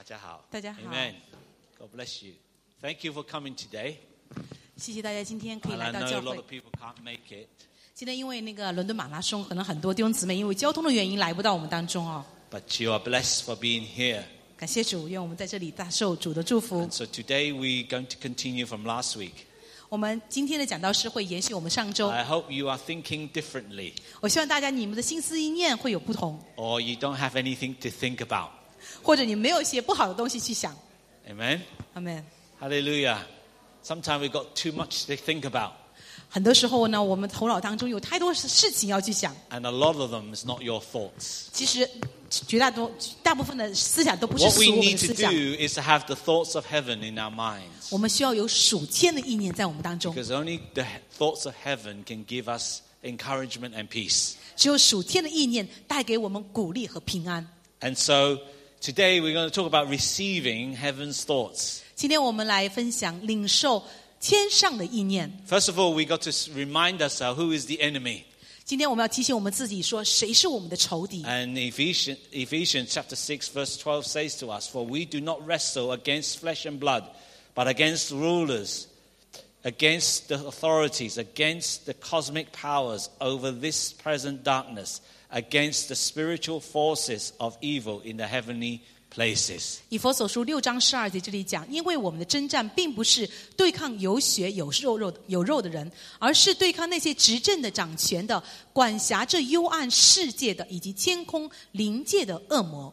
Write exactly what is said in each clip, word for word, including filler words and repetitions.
家好。 大家好。 Amen. God bless you. Thank you for coming today. 谢谢大家今天可以 And 来 I 到 know 教 a lot 会 of。people can't make it, 今天因为那个伦敦马拉松，可能很多弟兄姊妹因为交通的原因来不到我们当中哦。 but you are blessed for being here. 感谢主，愿我们在这里大受主的祝福 And。so today we're going to continue from last week. 我们今天的讲道是会延续我们上周。 I hope you are thinking differently, 我希望大家你们的心思意念会有不同， or you don't have anything to think about. 或者你没有一些不好的东西去想。 Amen. 阿们。 Hallelujah. Sometimes we've got too much to think about, 很多时候呢，我们头脑当中有太多事情要去想， and a lot of them is not your thoughts. 其实绝大多大部分的思想都不是 What 属 we 我们 need 的 to 思想。 do is to have the thoughts of heaven in our minds, 我们需要有属天的意念在我们当中， because only the thoughts of heaven can give us encouragement and peace. 只有属天的意念带给我们鼓励和平安。 And so today we're going to talk about receiving heaven's thoughts. 今天我们来分享领受天上的意念。 First of all, we got to remind ourselves who is the enemy. 今天我们要提醒我们自己说，谁是我们的仇敌？ And Ephesians, Ephesians chapter six verse twelve says to us, for we do not wrestle against flesh and blood, but against rulers, against the authorities, against the cosmic powers over this present darkness, against the spiritual forces of evil in the heavenly places. 以弗所书六章十二节这里讲，因为我们的征战并不是对抗有血有肉肉有肉的人，而是对抗那些执政的、掌权的、管辖这幽暗世界的，以及天空灵界的恶魔。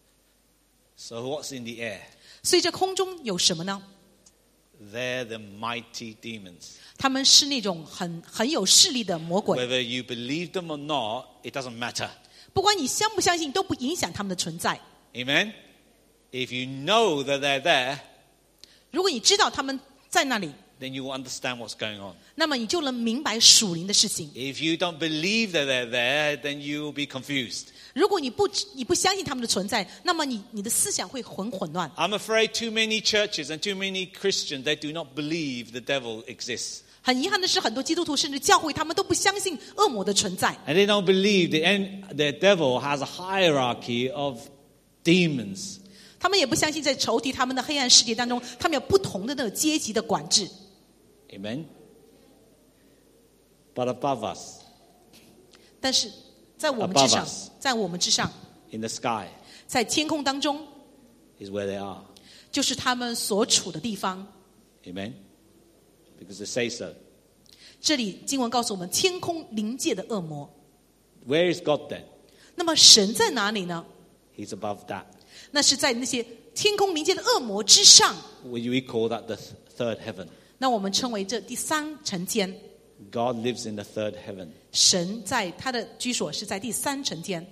So what's in the air? 所以这空中有什么呢？ They're the mighty demons. 他们是那种很很有势力的魔鬼， Whether you believe them or not, it doesn't matter. 不管你相不相信，都不影响他们的存在。 Amen? If you know that they're there, 如果你知道他们在那里， then you will understand what's going on. 那么你就能明白属灵的事情。 If you don't believe that they're there, then you will be confused. 如果你不你不相信他们的存在，那么你你的思想会很混乱。 I'm afraid too many churches and too many Christians, they do not believe the devil exists. 很遗憾的是，很多基督徒甚至教会，他们都不相信恶魔的存在。 And they don't believe the, en- the devil has a hierarchy of demons. 他们也不相信在仇敌他们的黑暗世界当中，他们有不同的那个阶级的管制。 Amen? But above us, 但是在我们之上 Above us.， 在我们之上， in the sky, 在天空当中， is where they are. 就是他们所处的地方。 Amen? Because they say so. 这里经文告诉我们，天空灵界的恶魔。 Where is God then? 那么神在哪里呢？ He's above that. 那是在那些天空灵界的恶魔之上。 We we call that the th- third heaven. 那我们称为这第三层天。 God lives in the third heaven. 神在他的居所是在第三层天。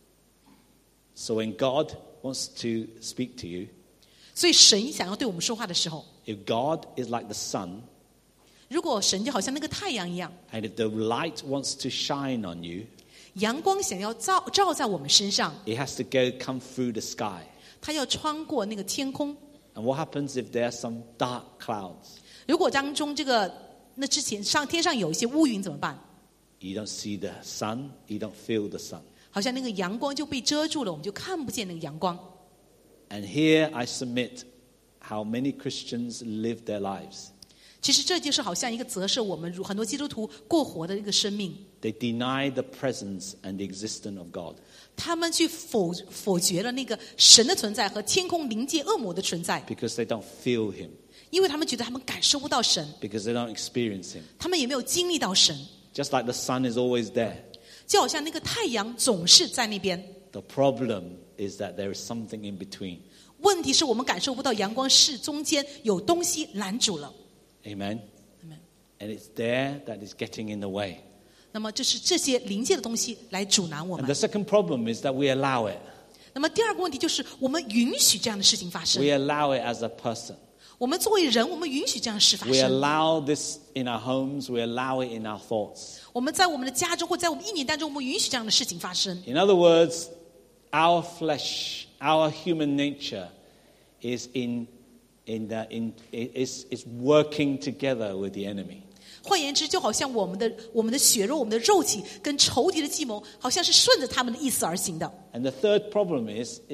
So when God wants to speak to you, 所以神想要对我们说话的时候， if God is like the sun, 如果神就好像那个太阳一样， and if the light wants to shine on you, 阳光想要照照在我们身上， it has to go come through the sky. 它要穿过那个天空。 And what happens if there are some dark clouds? 如果当中这个那之前上天上有一些乌云怎么办？ You don't see the sun, you don't feel the sun. 好像那个阳光就被遮住了，我们就看不见那个阳光。 And here I submit how many Christians live their lives. 其实这就是好像一个折射我们如很多基督徒过活的一个生命。 They deny the presence and the existence of God. 他们去否否决了那个神的存在和天空灵界恶魔的存在， Because they don't feel him. 因为他们觉得他们感受不到神， Because they don't experience him. 他们也没有经历到神， Just like the sun is always there. 就好像那个太阳总是在那边。 The problem is that there is something in between. 问题是我们感受不到阳光，是中间有东西拦住了。 Amen? Amen. And it's there that is getting in the way. 那么这是这些灵界的东西来阻拦我 And 们 the。second problem is that we allow it. 那么第二个问题就是我们允许这样的事情发生。 We allow it as a person. 我们作为人，我们允许这样的事发 We 生。 allow this in our homes. We allow it in our thoughts. 我们在我们的家中或在我们一年当中，我们允许这样的事情发生。 In other words, our flesh, our human nature is in, in the, in, is, is working together with the enemy. 换言之，就好像我们的我们的血肉、我们的肉体跟仇敌的计谋，好像是顺着他们的意思而行的。 And the third problem is, is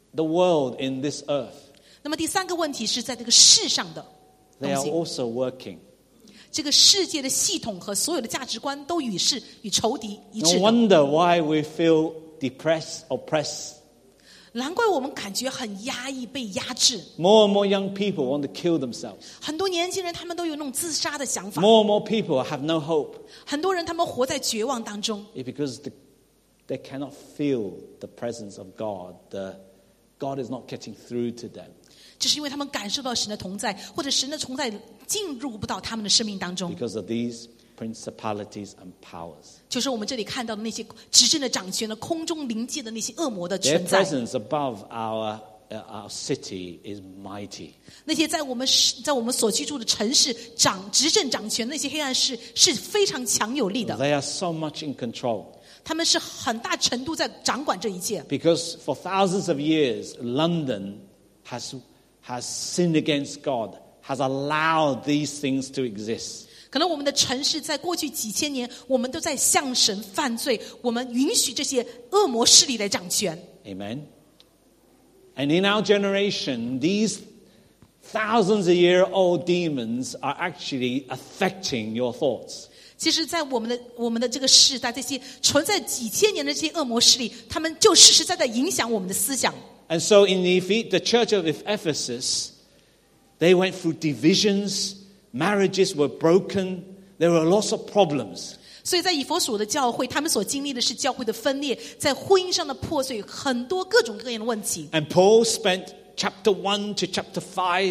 the world in this earth. 那么第三个问题是在这个世上的 They 东 are 西， also working. 这个世界的系统和所有的价值观都与世与仇敌一 No 致的。 wonder why we feel depressed, oppressed. 难怪我们感觉很压抑、被压制。 More and more young people want to kill themselves. 很多年轻人他们都有那种自杀的想法， More and more people have no hope. 很多人他们活在绝望当中， It's because the, they cannot feel the presence of God. The, God is not getting through to them. 这是因为他们感受到神的同在，或者神的同在进入不到他们的生命当中。 Because of these principalities and powers. 就是我们这里看到的那些执政的、掌权的、空中灵界的那些恶魔的 Their 存在， presence above our, uh, our city is mighty. 那些在我们在我们所居住的城市掌执政掌权的那些黑暗势是非常强有力的， They are so much in control. 他们是很大程度在掌管这一切。 Because for thousands of years, London has, has sinned against God, has allowed these things to exist. 可能我们的城市在过去几千年，我们都在向神犯罪，我们允许这些恶魔势力来掌权。 Amen. And in our generation, these thousands of year old demons are actually affecting your thoughts. 其实在我们的我们的这个世代，这些存在几千年的这些恶魔势力，他们就实实在在影响我们的思想。 And so in the, the church of Ephesus, they went through divisions, marriages were broken, there were lots of problems. 所以在以弗所的教会，他们所经历的是教会的分裂，在婚姻上的破碎，很多各种各样的问题。 And Paul spent chapter one to chapter five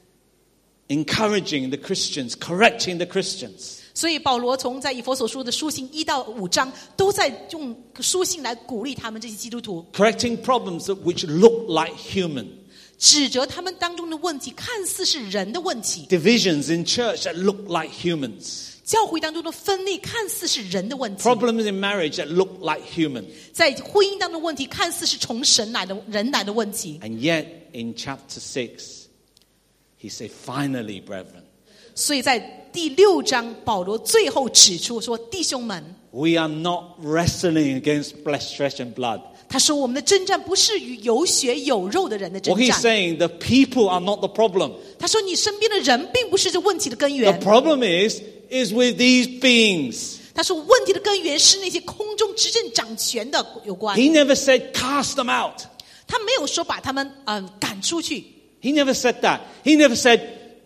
encouraging the Christians, correcting the Christians. 所以保罗从在以弗所书的书信一到五章，都在用书信来鼓励他们这些基督徒， Correcting problems that which look like human. 指责他们当中的问题看似是人的问题， Divisions in church that look like humans. 教会当中的分裂看似是人的问题， Problems in marriage that look like human. 在婚姻当中的问题看似是从神来的人来的问题。 And yet in chapter six, he said, finally, brethren, 所以在第六章，保罗最后指出说：“弟兄们， we are not wrestling against flesh, flesh and blood. 他说我们的征战不是与有血有肉的人的征 What he's 战。 saying, the people are not the problem. 他说你身边的人并不是这问题的根 The 源。 problem is, is with these beings. 他说问题的根源是那些空中执政掌权的有关。 He never said cast them out. 他没有说把他们嗯、呃、赶出去。 He never said that. He never said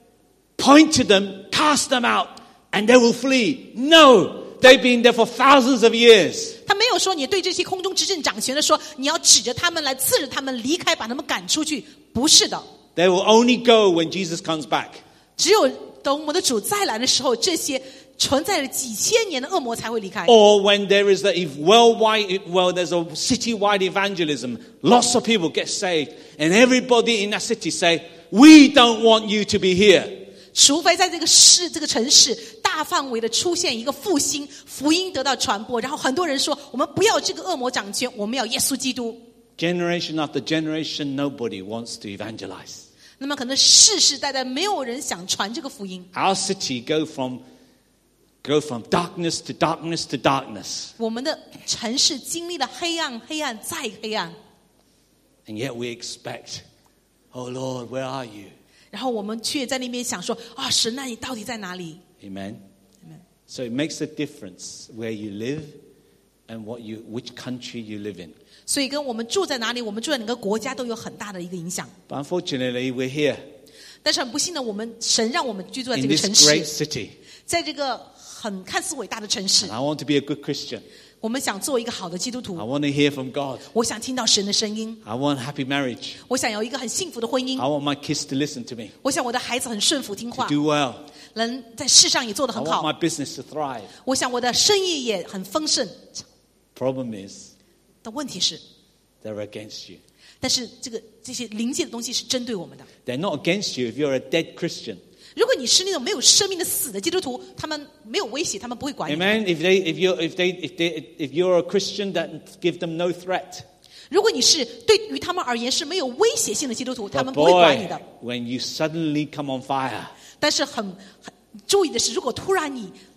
point to them, cast them out, and they will flee. No, they've been there for thousands of years. 他没有说你对这些空中执政掌权的说你要指着他们来刺着他们离开，把他们赶出去。不是的， They will only go when Jesus comes back. 只有等我们的主再来的时候，这些存在了几千年的恶魔才会离开。 Or when there is a if worldwide, well, there's a citywide evangelism, lots of people get saved, and everybody in that city say, "We don't want you to be here." 除非在这个市、这个城市大范围的出现一个复兴，福音得到传播，然后很多人说：“我们不要这个恶魔掌权，我们要耶稣基督。” Generation after generation, nobody wants to evangelize. 那么可能世世代代没有人想传这个福音。 Our city go from go from darkness to darkness to darkness, 我们的城市经历了黑暗，黑暗再黑暗， and yet we expect, "Oh Lord, where are you?" 然后我们却在那边想说：“啊，神啊，你到底在哪里 Amen. ？”Amen. So it makes a difference where you live and what you which country you live in. 所以跟我们住在哪里，我们住在哪个国家都有很大的一个影响。 But unfortunately, we're here 但是很不幸的，我们神让我们居住在 in 这个 this 城 great 市， city, 在这个很看似伟大的城市 and，I want to be a good Christian. 我们想做一个好的基督徒 I。want to hear from God. 我想听到神的声音， I want happy marriage. 我想有一个很幸福的婚姻 I，want my kids to listen to me, 我想我的孩子很顺服听话， do well. 能在世上也做得 I 很 want 好 my。business to thrive. 我想我的生意也很丰盛。 Problem is, 但问题是， they're against you. 但是这个这些灵界的东西是针对我们的。 They're not against you if you're a dead Christian. 如果你是那种没有生命的死的基督徒，他们没有威胁，他们不会管你。 Amen. If they, if you, if they, if they, if you're a Christian, that give them no threat. 如果你是对于他们而言是没有威胁性的基督徒，他 But 们不会管你 boy, 的。 when you suddenly come on fire, 但是很很注意的是，如果突然你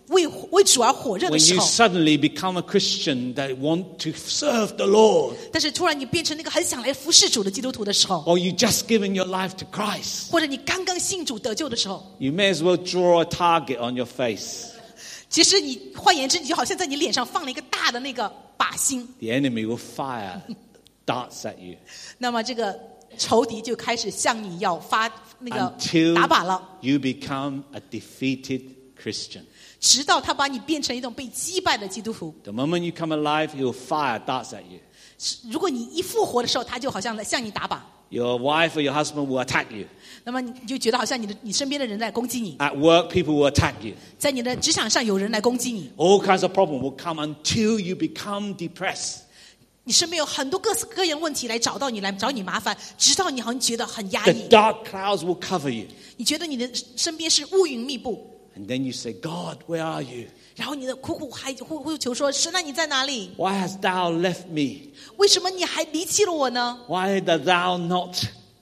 为为主而火热的 When 时 you 候， suddenly become a Christian that want to serve the Lord, 但是突然你变成那个很想来服侍主的基督徒的时候， or you just given your life to Christ, 或者你刚刚信主得救的时候， you may as well draw a target on your face. 其实你换言之，你就好像在你脸上放了一个大的那个靶心， The enemy will fire darts at you 那么这个仇敌就开始向你要发那个 until 打靶了， you become a defeated Christian. 直到他把你变成一种被击败的基督徒。 The moment you come alive, he will fire darts at you. 如果你一复活的时候，他就好像来向你打靶， Your wife or your husband will attack you. 那么你就觉得好像你的你身边的人在攻击你， At work, people will attack you. 在你的职场上有人来攻击你， All kinds of problems will come until you become depressed. 你身边有很多各式各样的问题来找到你，来找你麻烦，直到你好像觉得很压 The 抑， dark clouds will cover you. 你觉得你的身边是乌云密布， And then you say, God, where are you? 然后你的苦苦还呼呼求说：“神啊，你在哪里？ Why hast thou left me? 为什么你还离弃了我呢？ Why dost thou not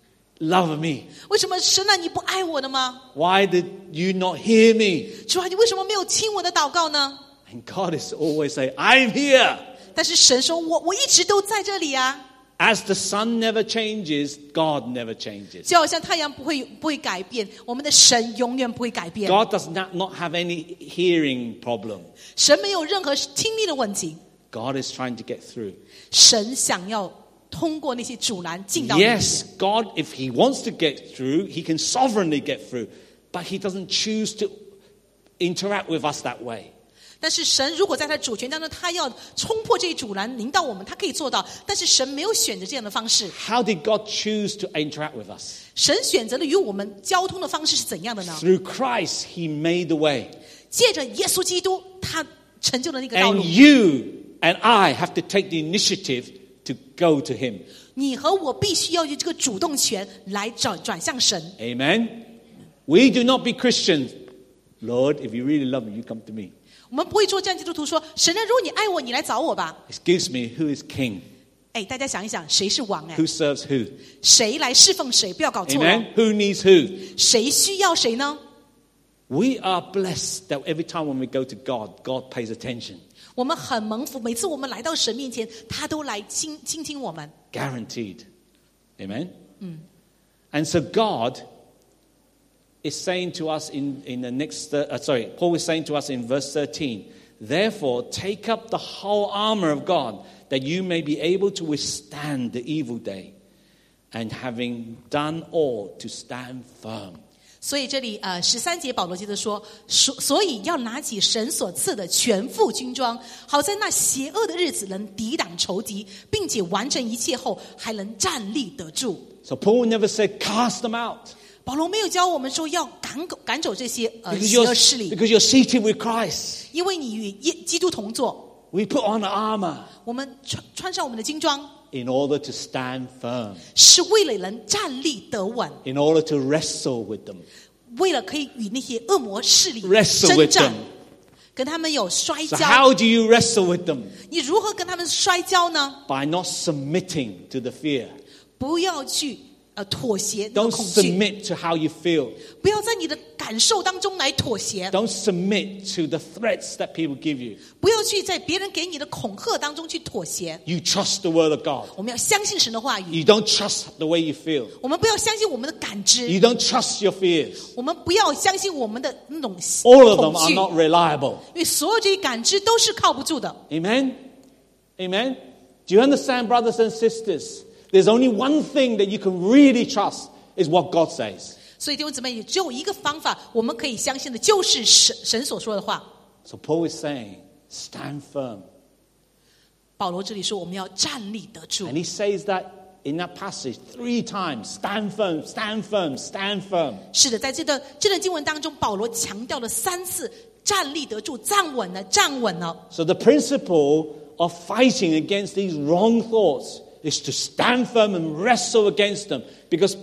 love me? 为什么神啊，你不爱我的吗？ Why did you not hear me?” 主啊，你为什么没有听我的祷告呢？ And God is always saying, I'm here. 但是神说：“我我一直都在这里啊。” As the sun never changes, God never changes. 就好像太阳不会不会改变，我们的神永远不会改变。 God does not, not have any hearing problem. 神没有任何听力的问题， God is trying to get through. 神想要通过那些阻拦进到你里面。 Yes, God, if he wants to get through, he can sovereignly get through. But he doesn't choose to interact with us that way. 但是神如果在他的主权当中，他要冲破这些阻拦，临到我们，他可以做到。但是神没有选择这样的方式。 How did God choose to interact with us? 神选择了与我们交通的方式是怎样的呢？ Through Christ, he made the way. 借着耶稣基督，他成就了那个道 And 路。 you and I have to take the initiative to go to him. 你和我必须要有这个主动权来转转向神。 Amen? We do not be Christians. Lord, if you really love me, you come to me. 我们不会做这样基督徒说：“神啊，如果你爱我，你来找我吧。 Excuse me, who is king? ” 哎，大家想一想，谁是王？哎， Who serves who? 谁来侍奉谁？不要搞错了。 Amen? Who needs who? 谁需要谁呢？ We are blessed that every time when we go to God, God pays attention. 我们很蒙福，每次我们来到神面前，他都来倾倾听我们。 Guaranteed. Amen? And so God is saying to us in, in the next, uh, sorry, Paul is saying to us in verse thirteen, therefore take up the whole armor of God that you may be able to withstand the evil day and having done all to stand firm. 所以这里呃十三节保罗接着说，所所以要拿起神所赐的全副军装，好在那邪恶的日子能抵挡仇敌，并且完成一切后还能站立得住。 So Paul never said cast them out 保罗没有教我们说要赶走赶走这些呃 because 邪恶 you're, 势力， because you're seated with Christ. 因为你与耶基督同坐， We put on the armor 我们穿穿上我们的军装， in order to stand firm, 是为了能站立得稳， in order to wrestle with them. 为了可以与那些恶魔势力 Wrestle 征 with 战 them.， 跟他们有摔 So 跤。 how do you wrestle with them? 你如何跟他们摔跤呢？ By not submitting to the fear. 不要去呃妥协那 Don't 个恐惧， submit to how you feel. 不要在你的感受当中来妥协， Don't submit to the threats that people give you. 不要去在别人给你的恐吓当中去妥协。 You trust the word of God. 我们要相信神的话语， You don't trust the way you feel. 我们不要相信我们的感知， You don't trust your fears. 我们不要相信我们的那种 All of them 恐 are 惧， not reliable. 因为所有这些感知都是靠不住的。 Amen? Amen? Do you understand, brothers and sisters? There's only one thing that you can really trust is what God says. 所以弟兄姊妹，只有一个方法，我们可以相信的，就是神神所说的话。 So Paul is saying, stand firm. 保罗这里说，我们要站立得住 And。he says that in that passage three times. Stand firm, stand firm, stand firm. 是的，在这段这段经文当中，保罗强调了三次站立得住、站稳了、站稳了。 So the principle of fighting against these wrong thoughts is to stand firm and wrestle against them. Because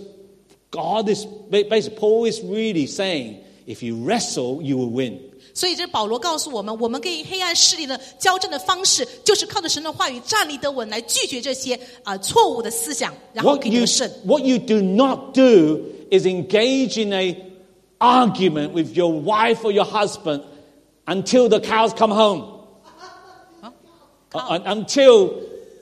God is, basically, Paul is really saying, if you wrestle, you will win. 所以这保罗告诉我们，我们跟黑暗势力的交战的方式，就是靠着神的话语站立得稳，来拒绝这些啊、呃、错误的思想，然后 What 可以 you, 得胜。 what you do not do is engage in a argument with your wife or your husband until the cows come home. 啊 Uh, until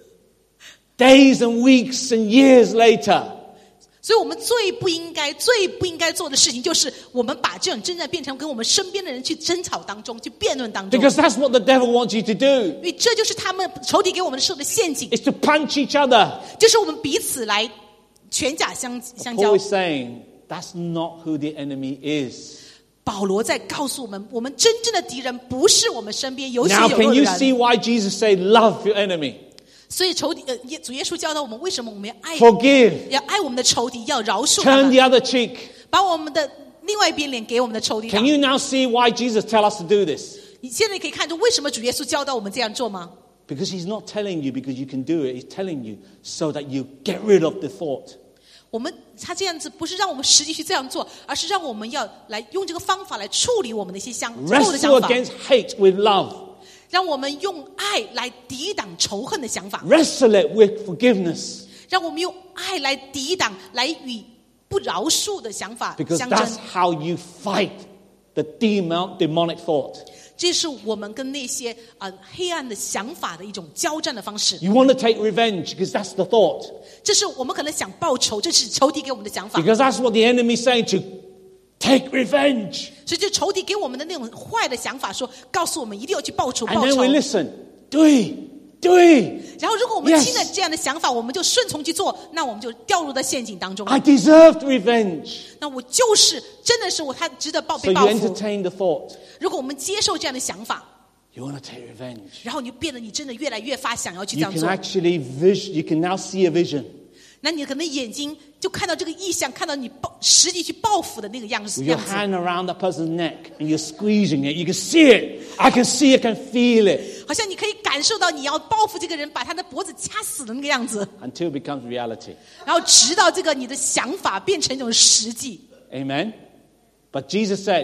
days and weeks and years later. 所以我们最不应该、最不应该做的事情，就是我们把这种征战变成跟我们身边的人去争吵当中、去辩论当中。 Because that's what the devil wants you to do. 因为这就是他们仇敌给我们设的陷阱， It's to punch each other. 就是我们彼此来拳甲相相交 Paul。is saying that's not who the enemy is. 保罗在告诉我们，我们真正的敌人不是我们身边有血 Now 有 can 肉的 you 人。 see why Jesus said love your enemy? 所以仇敌呃，耶主耶稣教导我们，为什么我们要爱 Forgive. 要爱我们的仇敌，要饶恕他 Turn 们， the other cheek. 把我们的另外一边脸给我们的仇敌。 Can you now see why Jesus tell us to do this? 你现在可以看出为什么主耶稣教导我们这样做吗？ Because he's not telling you because you can do it. He's telling you so that you get rid of the thought. 我们他这样子不是让我们实际去这样做，而是让我们要来用这个方法来处理我们的一些想错误的想 Wrestle 法， against hate with love. 让我们用爱来抵挡仇恨的想法， Wrestle it with forgiveness. 让我们用爱来抵挡来与不饶恕的想法 Because 相 that's 争。 how you fight the demon, demonic thought. 这是我们跟那些呃黑暗的想法的一种交战的方式。 You want to take revenge because that's the thought. 这是我们可能想报仇，这是仇敌给我们的想法。 Because that's what the enemy is saying to take revenge. 所以这仇敌给我们的那种坏的想法说，告诉我们一定要去报仇 And 报 then 仇 we。listen. 对，对。 然后如果我们 Yes. 听了这样的想法，我们就顺从去做，那我们就掉入到陷阱当中。 I deserved revenge. 那我就是真的是我，他值得报 So 被 you 报复。 entertain the thought. 如果我们接受这样的想法， You want to take revenge. 然后你就变得你真的越来越发想要去这 You 样 can 做。 actually vis- you can now see a vision. 那你可能眼睛就看到这个意象，看到你报实际去报复的那个样子 With your 样子。 hand around that person's neck and you're squeezing it. You can see it. I can see it, I can feel it. 好像你可以感受到你要报复这个人，把他的脖子掐死的那个样子， Until it becomes reality. 然后直到这个你的想法变成一种实际。 Amen. But Jesus said,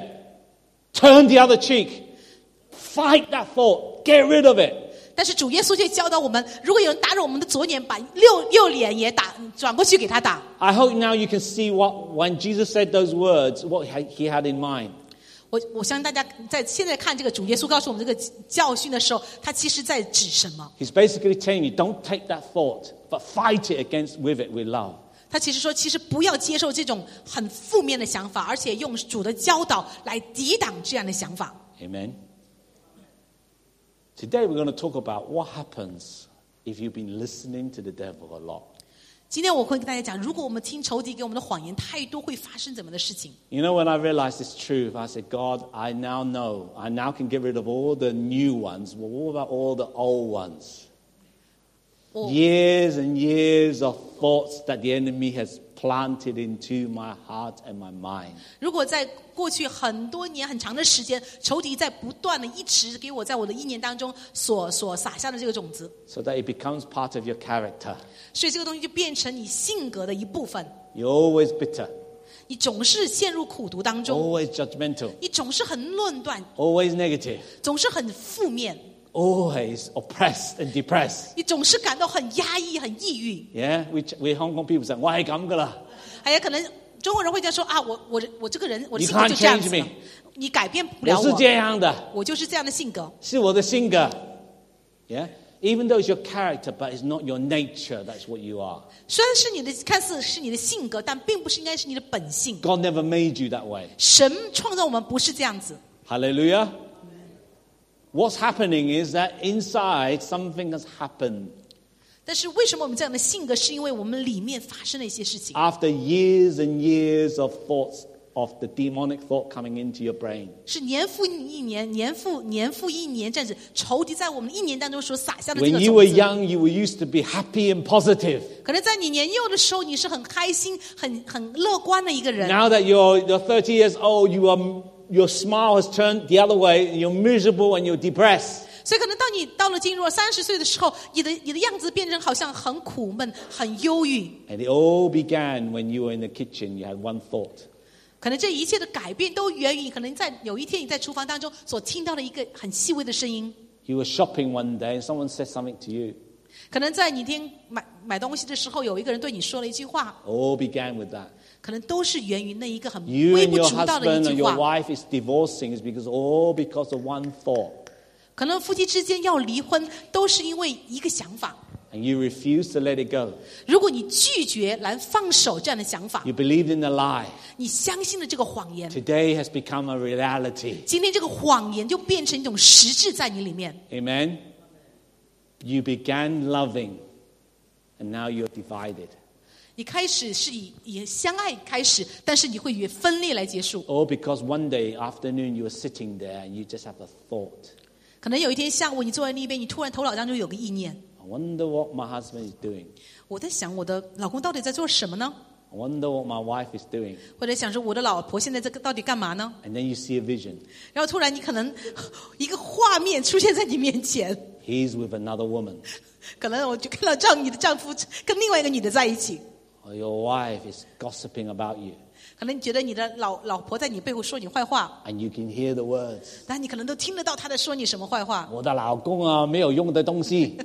turn the other cheek. Fight that thought. Get rid of it. 但是主耶稣却教导我们，如果有人打扰我们的左脸，把右右脸也打转过去给他打。 I hope now you can see what, when Jesus said those words, what he had in mind. 我我相信大家在现在看这个主耶稣告诉我们这个教训的时候，他其实在指什么？ He's basically telling you, don't take that thought, but fight it against with it with love. 他其实说，其实不要接受这种很负面的想法，而且用主的教导来抵挡这样的想法。 Amen. Today we're going to talk about what happens if you've been listening to the devil a lot. 今天我会跟大家讲，如果我们听仇敌给我们的谎言太多，会发生怎么的事情？ You know, when I realized this truth, I said, God, I now know. I now can get rid of all the new ones. Well, what about all the old ones? 我 Years and years of thoughts that the enemy has planted into my heart and my mind. 如果在过去很多年很长的时间，仇敌在不断的一直给我在我的意念当中所所撒下的这个种子， So that it becomes part of your character. 所以这个东西就变成你性格的一部分。 You're always bitter, 你总是陷入苦读当中， always judgmental, 你总是很论断， always negative, 总是很负面， always oppressed and depressed. 你总是感到很压抑、很抑郁。 Yeah, we, we Hong Kong people say, why come gala? 还有可能中国人会这样说啊，我我我这个人我的 You 性格就这样 can't 子 change 了 me. 你改变不了我是我， 这样的， 我就是这样的性格。 是我的性格。Yeah, even though it's your character, but it's not your nature. That's what you are. 虽然是你的看似是你的性格，但并不是应该是你的本性。 God never made you that way. 神创造我们不是这样子。 Hallelujah. What's happening is that inside something has happened. 但是为什么我们这样的性格？是因为我们里面发生了一些事情， After years and years of thoughts of the demonic thought coming into your brain. 是年复一年、年复年复一年这样子，仇敌在我们一年当中所撒下的这 When 个 you were 种子。 young, you were used to be happy and positive. 可能在你年幼的时候，你是很开心、很很乐观的一个人。 Now that you're, you're thirty years old, you are, your smile has turned the other way. You're miserable and you're depressed. 所以可能当你到了进入三十岁的时候，你的你的样子变成好像很苦闷、很忧郁。 And it all began when you were in the kitchen. You had one thought. 可能这一切的改变都源于可能在有一天你在厨房当中所听到的一个很细微的声音。 You were shopping one day and someone said something to you. 可能在你听买买东西的时候，有一个人对你说了一句话， All began with that. 可能都是源于那一个很 You 微 and 不 your 足道的 husband 一 or 句 your 话。 wife is divorcing is because all because of one thought. 可能夫妻之间要离婚，都是因为一个想法。 And you refuse to let it go. 如果你拒绝来放手这样的想法， You believed in the lie. 你相信了这个谎言， Today has become a reality. 今天这个谎言就变成一种实质在你里面。 Amen. You began loving, and now you're divided. 你开始是以以相爱开始，但是你会以分裂来结束。 All because one day afternoon you were sitting there and you just have a thought. 可能有一天下午，你坐在那边，你突然头脑当中有个意念， I wonder what my husband is doing. 我在想我的老公到底在做什么呢？ I wonder what my wife is doing. 或者想说我的老婆现在这个到底干嘛呢？ And then you see a vision. 然后突然你可能一个画面出现在你面前， He's with another woman. 可能我就看到丈你的丈夫跟另外一个女的在一起， Or your wife is gossiping about you. 可能你觉得你的老老婆在你背后说你坏话， And you can hear the words. 但你可能都听得到她在说你什么坏话。 我的老公啊，没有用的东西。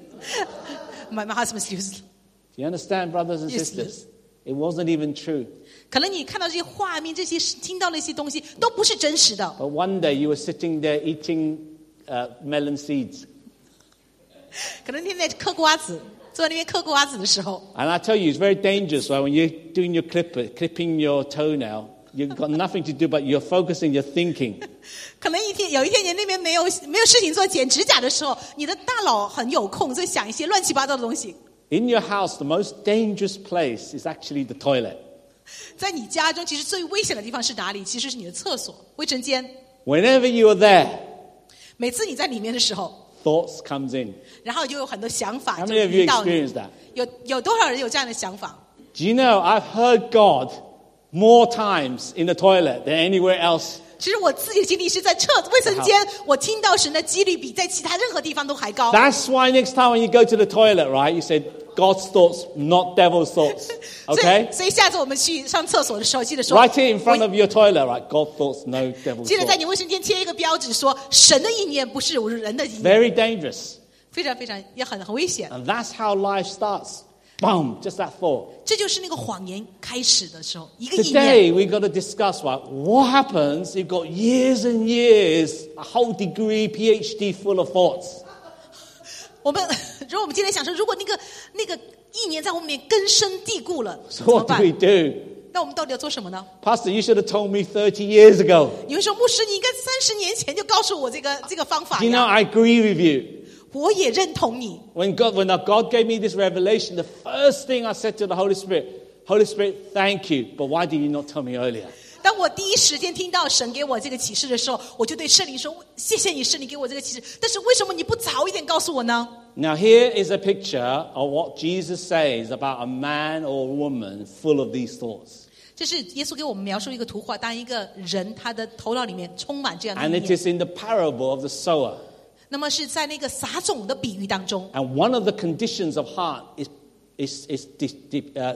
My my husband's useless. Do you understand, brothers and Yes, sisters? It wasn't even true. 可能你看到这些画面，这些听到那些东西都不是真实的。 But one day you were sitting there eating uh, melon seeds. 可能天天嗑瓜子，坐在那边嗑瓜子的时候， And I tell you, it's very dangerous, right? When you're doing your clipper, clipping your toenail, you've got nothing to do but you're focusing, you're thinking. 可能一天有一天你那边没有没有事情做，剪指甲的时候，你的大脑很有空，所以想一些乱七八糟的东西。 In your house, the most dangerous place is actually the toilet. 在你家中，其实最危险的地方是哪里？其实是你的厕所、卫生间。 Whenever you are there, 每次你在里面的时候， thoughts comes in. 然后就有很多想法 How 就 many of you 引导你。 experienced that? 有有多少人有这样的想法？ Do you know, I've heard God more times in the toilet than anywhere else. 其实我自己的经历是在厕卫生间，我听到神的几率比在其他任何地方都还高。 That's why next time when you go to the toilet, right, you said, God's thoughts, not devil's thoughts. 所以 Okay? 所以下次我们去上厕所的时候，记得说， Right here in front of your toilet, right? God's thoughts, no devil's 记得在 thoughts. 你卫生间贴一个标志，说神的意念不是人的意念， Very dangerous. 非常非常也很很危险。 And that's how life starts. Boom, just that thought. 这就是那个谎言开始的时候，一个意念。 Today, we've got to discuss, right, what happens if you've got years and years, a whole degree, PhD full of thoughts. 我们如果我们今天想说，如果那个那个意念在我们里面根深蒂固了， So 怎么 what do 办 we？do? 那我们到底要做什么呢？ Pastor, you should have told me thirty years ago. 你会说，牧师，你应该三十年前就告诉我这个这个方法 You know, 呀。 I agree with you. 我也认同你。 When God, when God gave me this revelation, the first thing I said to the Holy Spirit, Holy Spirit, thank you, but why did you not tell me earlier? 当我第一时间听到神给我这个启示的时候，我就对圣灵说：“谢谢你，圣灵给我这个启示。但是为什么你不早一点告诉我呢？” Now, here is a picture of what Jesus says about a man or a woman full of these thoughts. 这是耶稣给我们描述一个图画，当一个人他的头脑里面充满这样的 And 意 it 念。 is in the parable of the sower. 那么是在那个撒种的比喻当中， And one of the conditions of heart is, is, is, is uh,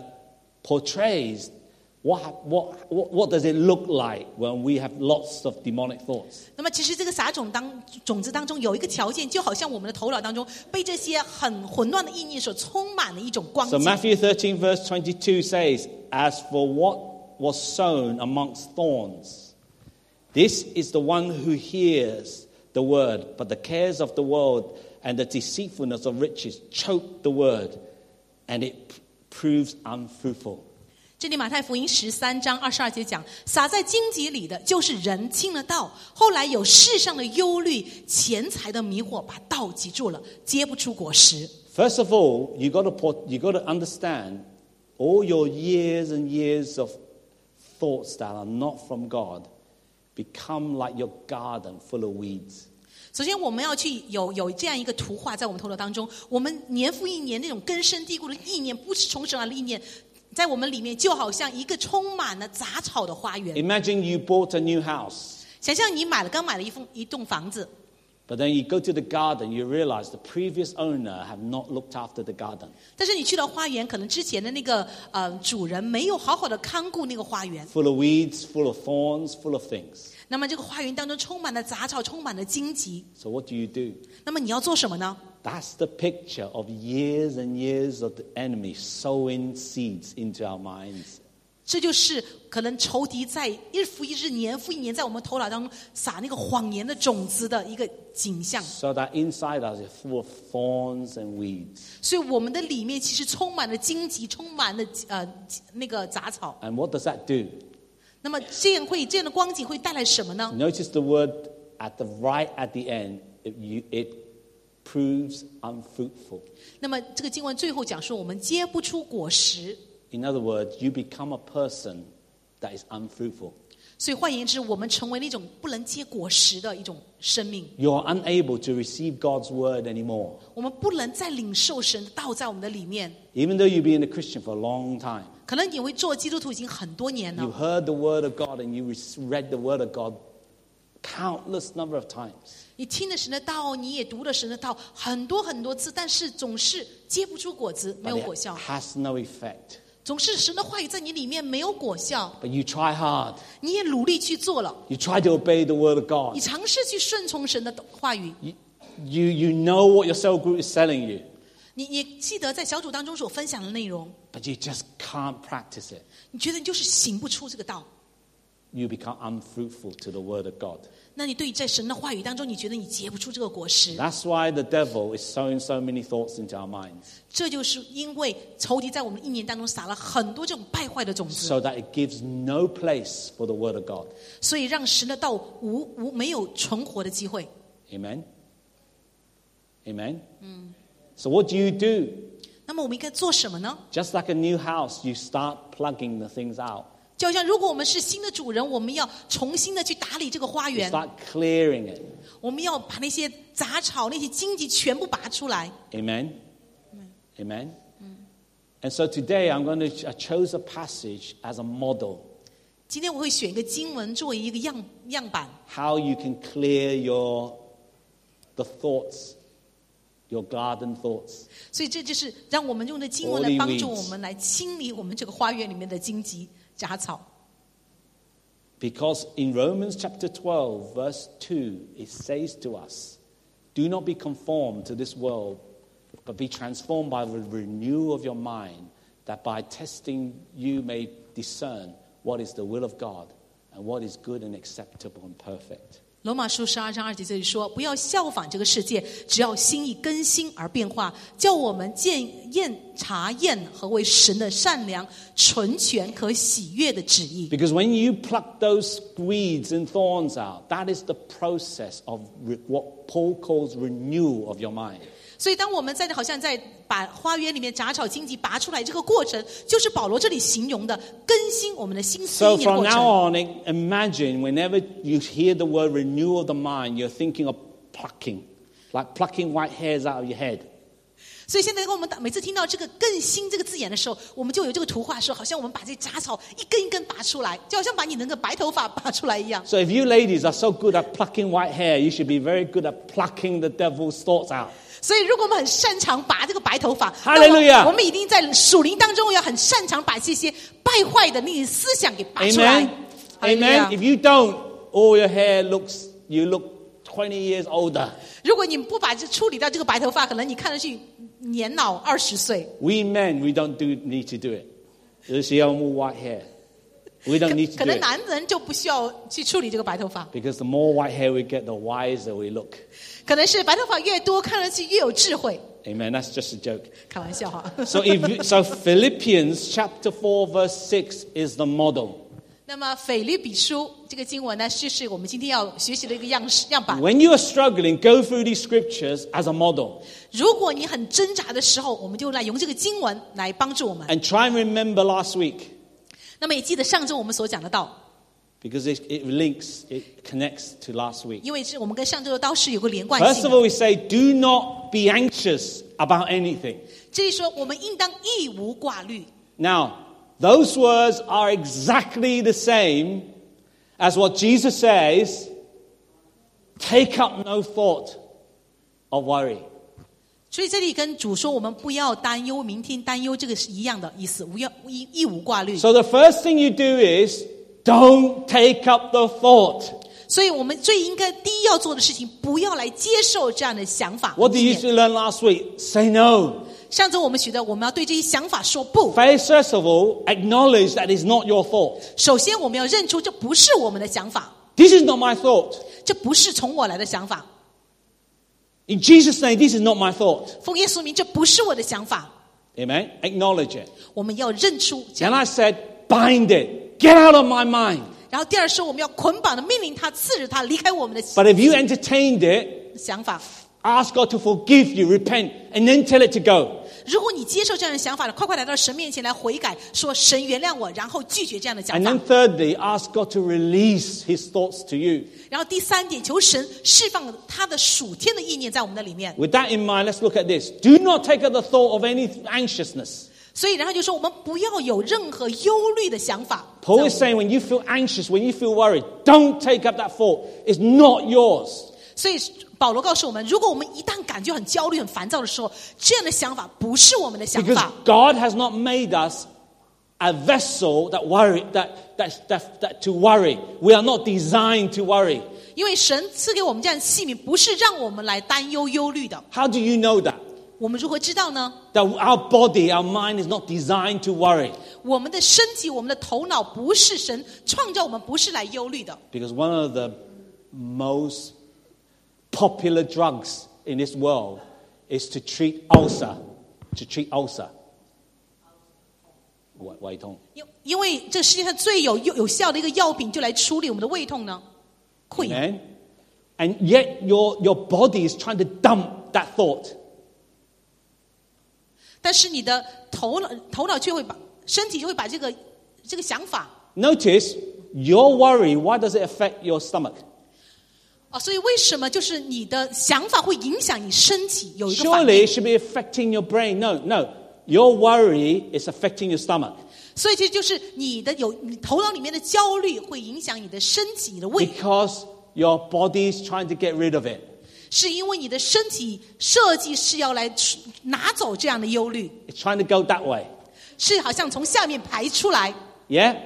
portrays what, what, what, what does it look like when we have lots of demonic thoughts. 那么其实这个撒种当种子当中有一个条件，就好像我们的头脑当中被这些很混乱的意念所充满的一种光 So 景。 Matthew thirteen verse twenty-two says, As for what was sown amongst thorns, this is the one who hears the word, but the cares of the world and the deceitfulness of riches choke the word, and it p- proves unfruitful. 这里马太福音十三章二十二节讲，撒在荆棘里的就是人听了道，后来有世上的忧虑、钱财的迷惑，把道挤住了，结不出果实。 First of all, you got to put, you got to understand all your years and years of thoughts that are not from God become like your garden full of weeds. 首先，我们要去有有这样一个图画在我们头脑当中，我们年复一年那种根深蒂固的意念，不是从神而来的意念，在我们里面就好像一个充满了杂草的花园。 Imagine you bought a new house, 想象你买了刚买了一栋一栋房子， but then you go to the garden, you realize the previous owner have not looked after the garden. 但是你去到花园，可能之前的那个呃主人没有好好的看顾那个花园， Full of weeds, full of thorns, full of things. 那么这个花园当中充满了杂草，充满了荆棘。 So what do you do? 那么你要做什么呢？ That's the picture of years and years of the enemy sowing seeds into our minds. 这就是可能仇敌在日复一日、年复一年，在我们头脑当中撒那个谎言的种子的一个景象。 So that inside us is full of thorns and weeds. 所以我们的里面其实充满了荆棘，充满了呃那个杂草。 And what does that do? 那么这样会这样的光景会带来什么呢？ Notice the word at the right at the end. It, you, it proves unfruitful. 那么这个经文最后讲说，我们结不出果实。 In other words, you become a person that is unfruitful. 所以换言之，我们成为那种不能结果实的一种生命。 You're unable to receive God's word anymore. 我们不能再领受神的道在我们的里面。 Even though you've been a Christian for a long time. 可能你会做基督徒已经很多年了。 You've heard the word of God and you read the word of God countless number of times. 你听了神的道，你也读了神的道很多很多次，但是总是结不出果子，没有果效。 But it has no effect. 总是神的话语在你里面没有果效。 But you try hard. 你也努力去做了。 You try to obey the word of God. 你尝试去顺从神的话语。 You, you, you know what your cell group is telling you. 你你记得在小组当中所分享的内容， But you just can't practice it. 你觉得你就是行不出这个道， You become unfruitful to the word of God. 那你对于在神的话语当中，你觉得你结不出这个果实。 That's why the devil is sowing so many thoughts into our minds. 这就是因为仇敌在我们的意念当中撒了很多这种败坏的种子， So that it gives no place for the word of God. 所以让神的道无无没有存活的机会。 Amen? Amen? So what do you do? 那么我们应该做什么呢？ Just like a new house, you start plugging the things out. 就好像如果我们是新的主人，我们要重新的去打理这个花 You 园， start clearing it. 我们要把那些杂草、那些荆棘全部拔出来。 Amen? Amen? And so today I'm going to, I chose a passage as a model. 今天我会选一个经文作为一个样样板， How you can clear your, the thoughts, your garden thoughts. 所以这就是让我们用的经文来帮助我们来清理我们这个花园里面的荆棘杂草。 Because in Romans chapter twelve, verse two, it says to us, do not be conformed to this world, but be transformed by the renewal of your mind, that by testing you may discern what is the will of God and what is good and acceptable and perfect. 罗马书十二章二节这里说，不要效仿这个世界，只要心意更新而变化，叫我们见验查验何为神的善良、纯全、可喜悦的旨意。 Because when you pluck those weeds and thorns out, that is the process of re- what Paul calls renewal of your mind. 所以当我们在好像在把花园里面杂草荆棘拔出来，这个过程就是保罗这里形容的更新我们的心思 So 意念的 from 过 now 程。 on, imagine whenever you hear the word renewal of the mind, you're thinking of plucking, like plucking white hairs out of your head. 所以现在我们每次听到这个更新这个字眼的时候，我们就有这个图画说，好像我们把这些杂草一根一根拔出来，就好像把你那个白头发拔出来一样。 So if you ladies are so good at plucking white hair, you should be very good at plucking the devil's thoughts out. 所以如果我们很擅长拔这个白头发， Hallelujah 那么我们一定在属灵当中要很擅长把这些败坏的那些思想给拔出来。 Amen? Amen? If you don't, all your hair looks, you look twenty years older. 如果你不把这处理掉这个白头发，可能你看上去年老二十岁。 We men, we don't do, need to do it. You see our more white hair. We don't need 可 to do 能 it. 男人就不需要去处理这个白头发， Because the more white hair we get, the wiser we look. 可能是白头发越多，看上去越有智慧。 Amen. That's just a joke. 开玩笑哈。 So, if you, so Philippians chapter four, verse six is the model. 那么腓立比书这个经文呢，就是我们今天要学习的一个样式样板。 When you are struggling, go through these scriptures as a model 如果你很挣扎的时候，我们就来用这个经文来帮助我们。 and try and remember last week 那么也记得上周我们所讲的道， because it, it links, it connects to last week. 因为是我们跟上周的道是有个连贯 First 性 of 的。 all, we say, do not be anxious about anything. 这里说我们应当一无挂虑。 Now, those words are exactly the same as what Jesus says, take up no thought of worry. 所以这里跟主说我们不要担忧明天，担忧这个是一样的意思，无要一一无挂虑。 So the first thing you do is, don't take up the thought. 所以我们最应该第一要做的事情，不要来接受这样的想法。 What did you used to learn last week? Say no. 上周我们学的，我们要对这些想法说不。 First of all, acknowledge that it's not your thought. 首先，我们要认出这不是我们的想法， This is not my thought. 这不是从我来的想法。 In Jesus' name, this is not my thought. 奉耶稣名，这不是我的想法。 Amen? Acknowledge it. 我们要认出这 Then 样。 I said, bind it. Get out of my mind. 然后第二是我们要捆绑的命令他，刺着他离开我们的 But if you entertained it, 想法。 ask God to forgive you, repent, and then tell it to go. 如果你接受这样的想法了，快快来到神面前来悔改，说神原谅我，然后拒绝这样的想 And 法 then。thirdly, ask God to release his thoughts to you. 然后第三点，求神释放他的属天的意念在我们的里面。 With that in mind, let's look at this. Do not take up the thought of any anxiousness. 所以，然后就说我们不要有任何忧虑的想法。 Paul is saying when you feel anxious, when you feel worried, don't take up that thought. It's not yours. 所以保罗告诉我们，如果我们一旦感觉很焦虑、很烦躁的时候，这样的想法不是我们的想 Because 法。 God has not made us a vessel that worry that, that, that, that to worry. We are not designed to worry. 因为神赐给我们这样的器皿，不是让我们来担忧、忧虑的。 How do you know that? 我们如何知道呢？ That our body, our mind is not designed to worry. 我们的身体、我们的头脑不是神创造我们，不是来忧虑的。 Because one of the most popular drugs in this world is to treat ulcer. To treat ulcer. 胃胃痛。 因因为这世界上最有有有效的一个药品，就来处理我们的胃痛呢，溃疡。 Amen. And yet your, your body is trying to dump that thought. 但是你的头脑头脑却会把身体就会把这个这个想法 Notice, your worry, why does it affect your stomach? 哦，所以为什么就是你的想法会影响你身体有一个反 Surely 应？ it should be affecting your brain. No, no. Your worry is affecting your stomach. 所以这就是你的有你头脑里面的焦虑会影响你的身体、你的胃， Because your body is trying to get rid of it. 是因为你的身体设计是要来拿走这样的忧虑， It's trying to go that way. 是好像从下面排出来。 Yeah?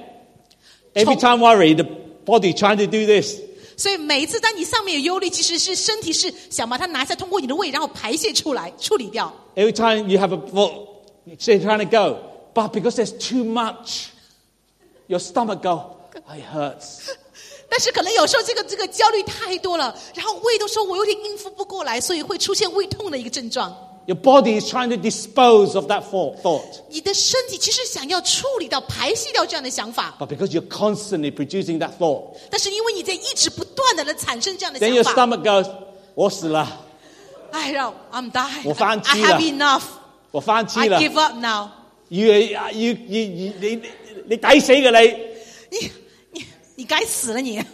Every time worry, the body trying to do this. 所以每一次当你上面有忧虑，其实是身体是想把它拿下，通过你的胃，然后排泄出来，处理掉。 Every time you have a thought, it's trying to go. But because there's too much, your stomach go, oh, it hurts. 但是可能有时候这个这个焦虑太多了，然后胃都说我有点应付不过来，所以会出现胃痛的一个症状。 Your body is trying to dispose of that thought. 你的身体其实想要处理掉、排泄掉这样的想法， But because you're constantly producing that thought, 但是因为你在一直不断的来产生这样的 then your 想法， stomach goes, 我死了， 哎，让 I'm dying， 我放弃 I 了 have enough， 我放弃 I 了。 give up now。 You, you, you, you, 你你抵死嘅你。 你你你該死了你！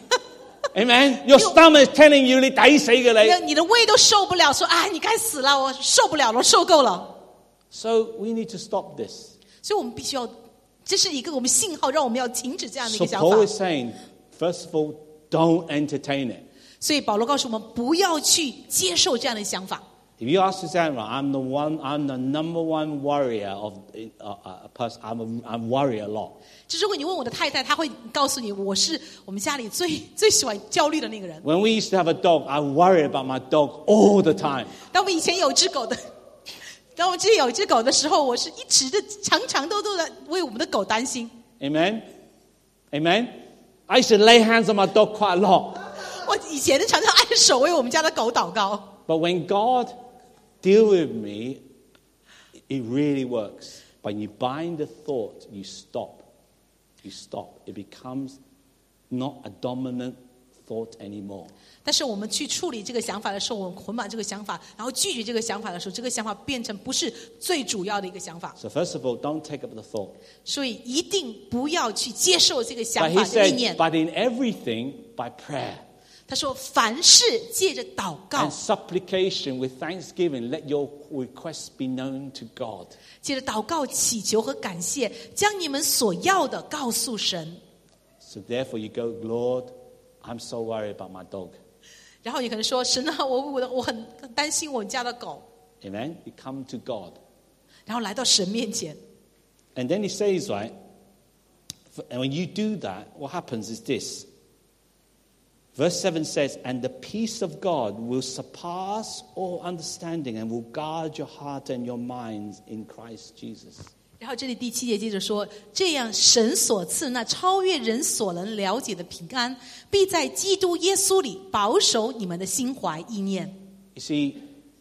Amen. Your stomach is telling you 你抵死嘅你。 你你的胃都受不了，說哎，你該死了，我受不了了，我受夠了。 So we need to stop this. 所以我們必須要，這是一個我們信號，讓我們要停止這樣的一 So 個想 Paul is 法。 saying, first of all, don't entertain it. 所以保羅告訴我們，不要去接受這樣的想法。 If you ask Sandra, I'm the one, I'm the number one worrier of uh, a person. I'm a, I worry a lot. 就如果你問我的太太，她會告訴你，我是我們家裡最最喜歡焦慮的那個人。 When we used to have a dog, I worry about my dog all the time. 當我們以前有一隻狗的，當我們之前有一隻狗的時候，我是一直的常常都都在為我們的狗擔心。 Amen? Amen? I used to lay hands on my dog quite a lot. 我以前常常按手為我們家的狗禱告。 But when God deals with me, it really works. When you bind the thought, you stop. You stop. It becomes not a dominant thought anymore. 但是我們去處理這個想法的時候，我們捆綁這個想法，然後拒絕這個想法的時候，這個想法變成不是最主要的一個想法。 So first of all, don't take up the thought. 所以一定不要去接受這個 But 想 he 法的意 said, 念。 but in everything, by prayer 他說，凡事借着禱告 and，supplication with thanksgiving, let your requests be known to God. 借着禱告祈求和感謝，將你們所要的告訴神。 So therefore you go, Lord, I'm so worried about my dog. 然後你可能說，神啊，我我我很擔心我家的狗。 Amen? You come to God. 然後來到神面前， And then he says, right, and when you do that, what happens is this. Verse seven says, and the peace of God will surpass all understanding and will guard your heart and your minds in Christ Jesus. 然后这里第七节接着说，这样神所赐那超越人所能了解的平安，必在基督耶稣里保守你们的心怀意念。 You see,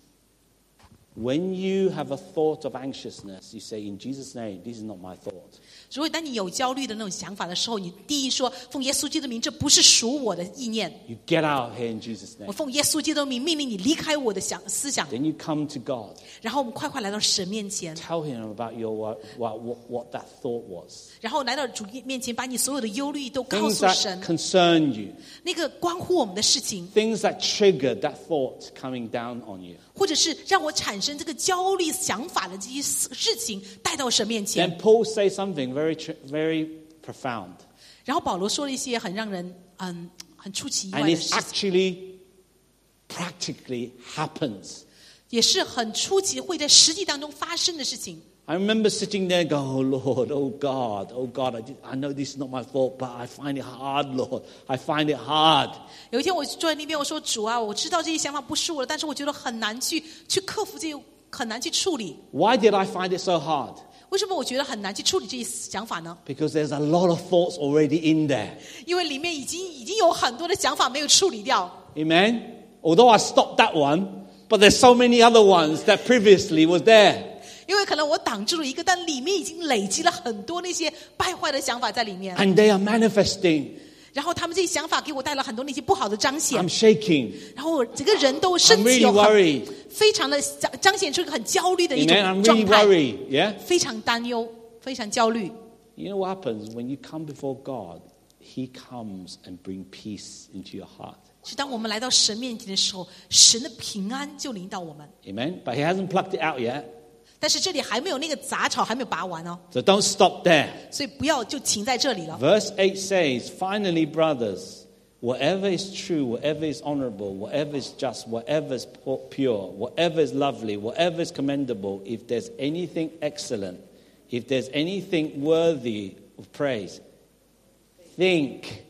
when you have a thought of anxiousness, you say, in Jesus' name, this is not my thought. 如果当你有焦虑的那种想法的时候，你第一说奉耶稣基督的名，这不是属我的意念。 You get out here in Jesus' 我 name. 奉耶稣基督的名命令你离开我的想思想。 Then you come to God. 然后我们快快来到神面前， Tell him about your what, what, what that thought was. 然后来到主面前，把你所有的忧虑都告 Things 诉 that 神。 concern you. 那个关乎我们的事情， Things that triggered that thought coming down on you. 或者是让我产生这个焦虑想法的这些事情，带到神面前。 Then Paul says something very, very profound. 然后保罗说了一些很让人嗯很出奇意外 And 的 it 事情， actually, practically happens. 也是很出奇会在实际当中发生的事情。 I remember sitting there going, oh Lord, oh God, oh God, I, did, I know this is not my fault, but I find it hard, Lord. I find it hard. 有一天我坐在那边，我说主啊，我知道这些想法不是我的，但是我觉得很难去去克服这些，很难去处理。 Why did I find it so hard? 为什么我觉得很难去处理这些想法呢？ Because there's a lot of thoughts already in there. 因为里面已经已经有很多的想法没有处理掉。 Amen? Although I stopped that one, but there's so many other ones that previously was there. 因为可能我挡住了一个，但里面已经累积了很多那些败坏的想法在里面。 And they are manifesting. 然后他们这些想法给我带来很多那些不好的彰显。 I'm shaking. 然后我整个人都身 I'm 体 really 有很 worried. 非常的彰彰显出一个很焦虑的一 Amen? I'm 种 really 状态， worried. Yeah? 非常担忧，非常焦虑。 You know what happens when you come before God? He comes and brings peace into your heart. 是当我们来到神面前的时候，神的平安就临到我们。 Amen? But he hasn't plucked it out yet. 但是这里还没有那个杂草还没有拔完哦， So don't stop there. 所以不要就停在这里了。 Verse eight says, finally, brothers, whatever is true, whatever is honorable, whatever is just, whatever is pure, whatever is lovely, whatever is commendable, if there's anything excellent, if there's anything worthy of praise, think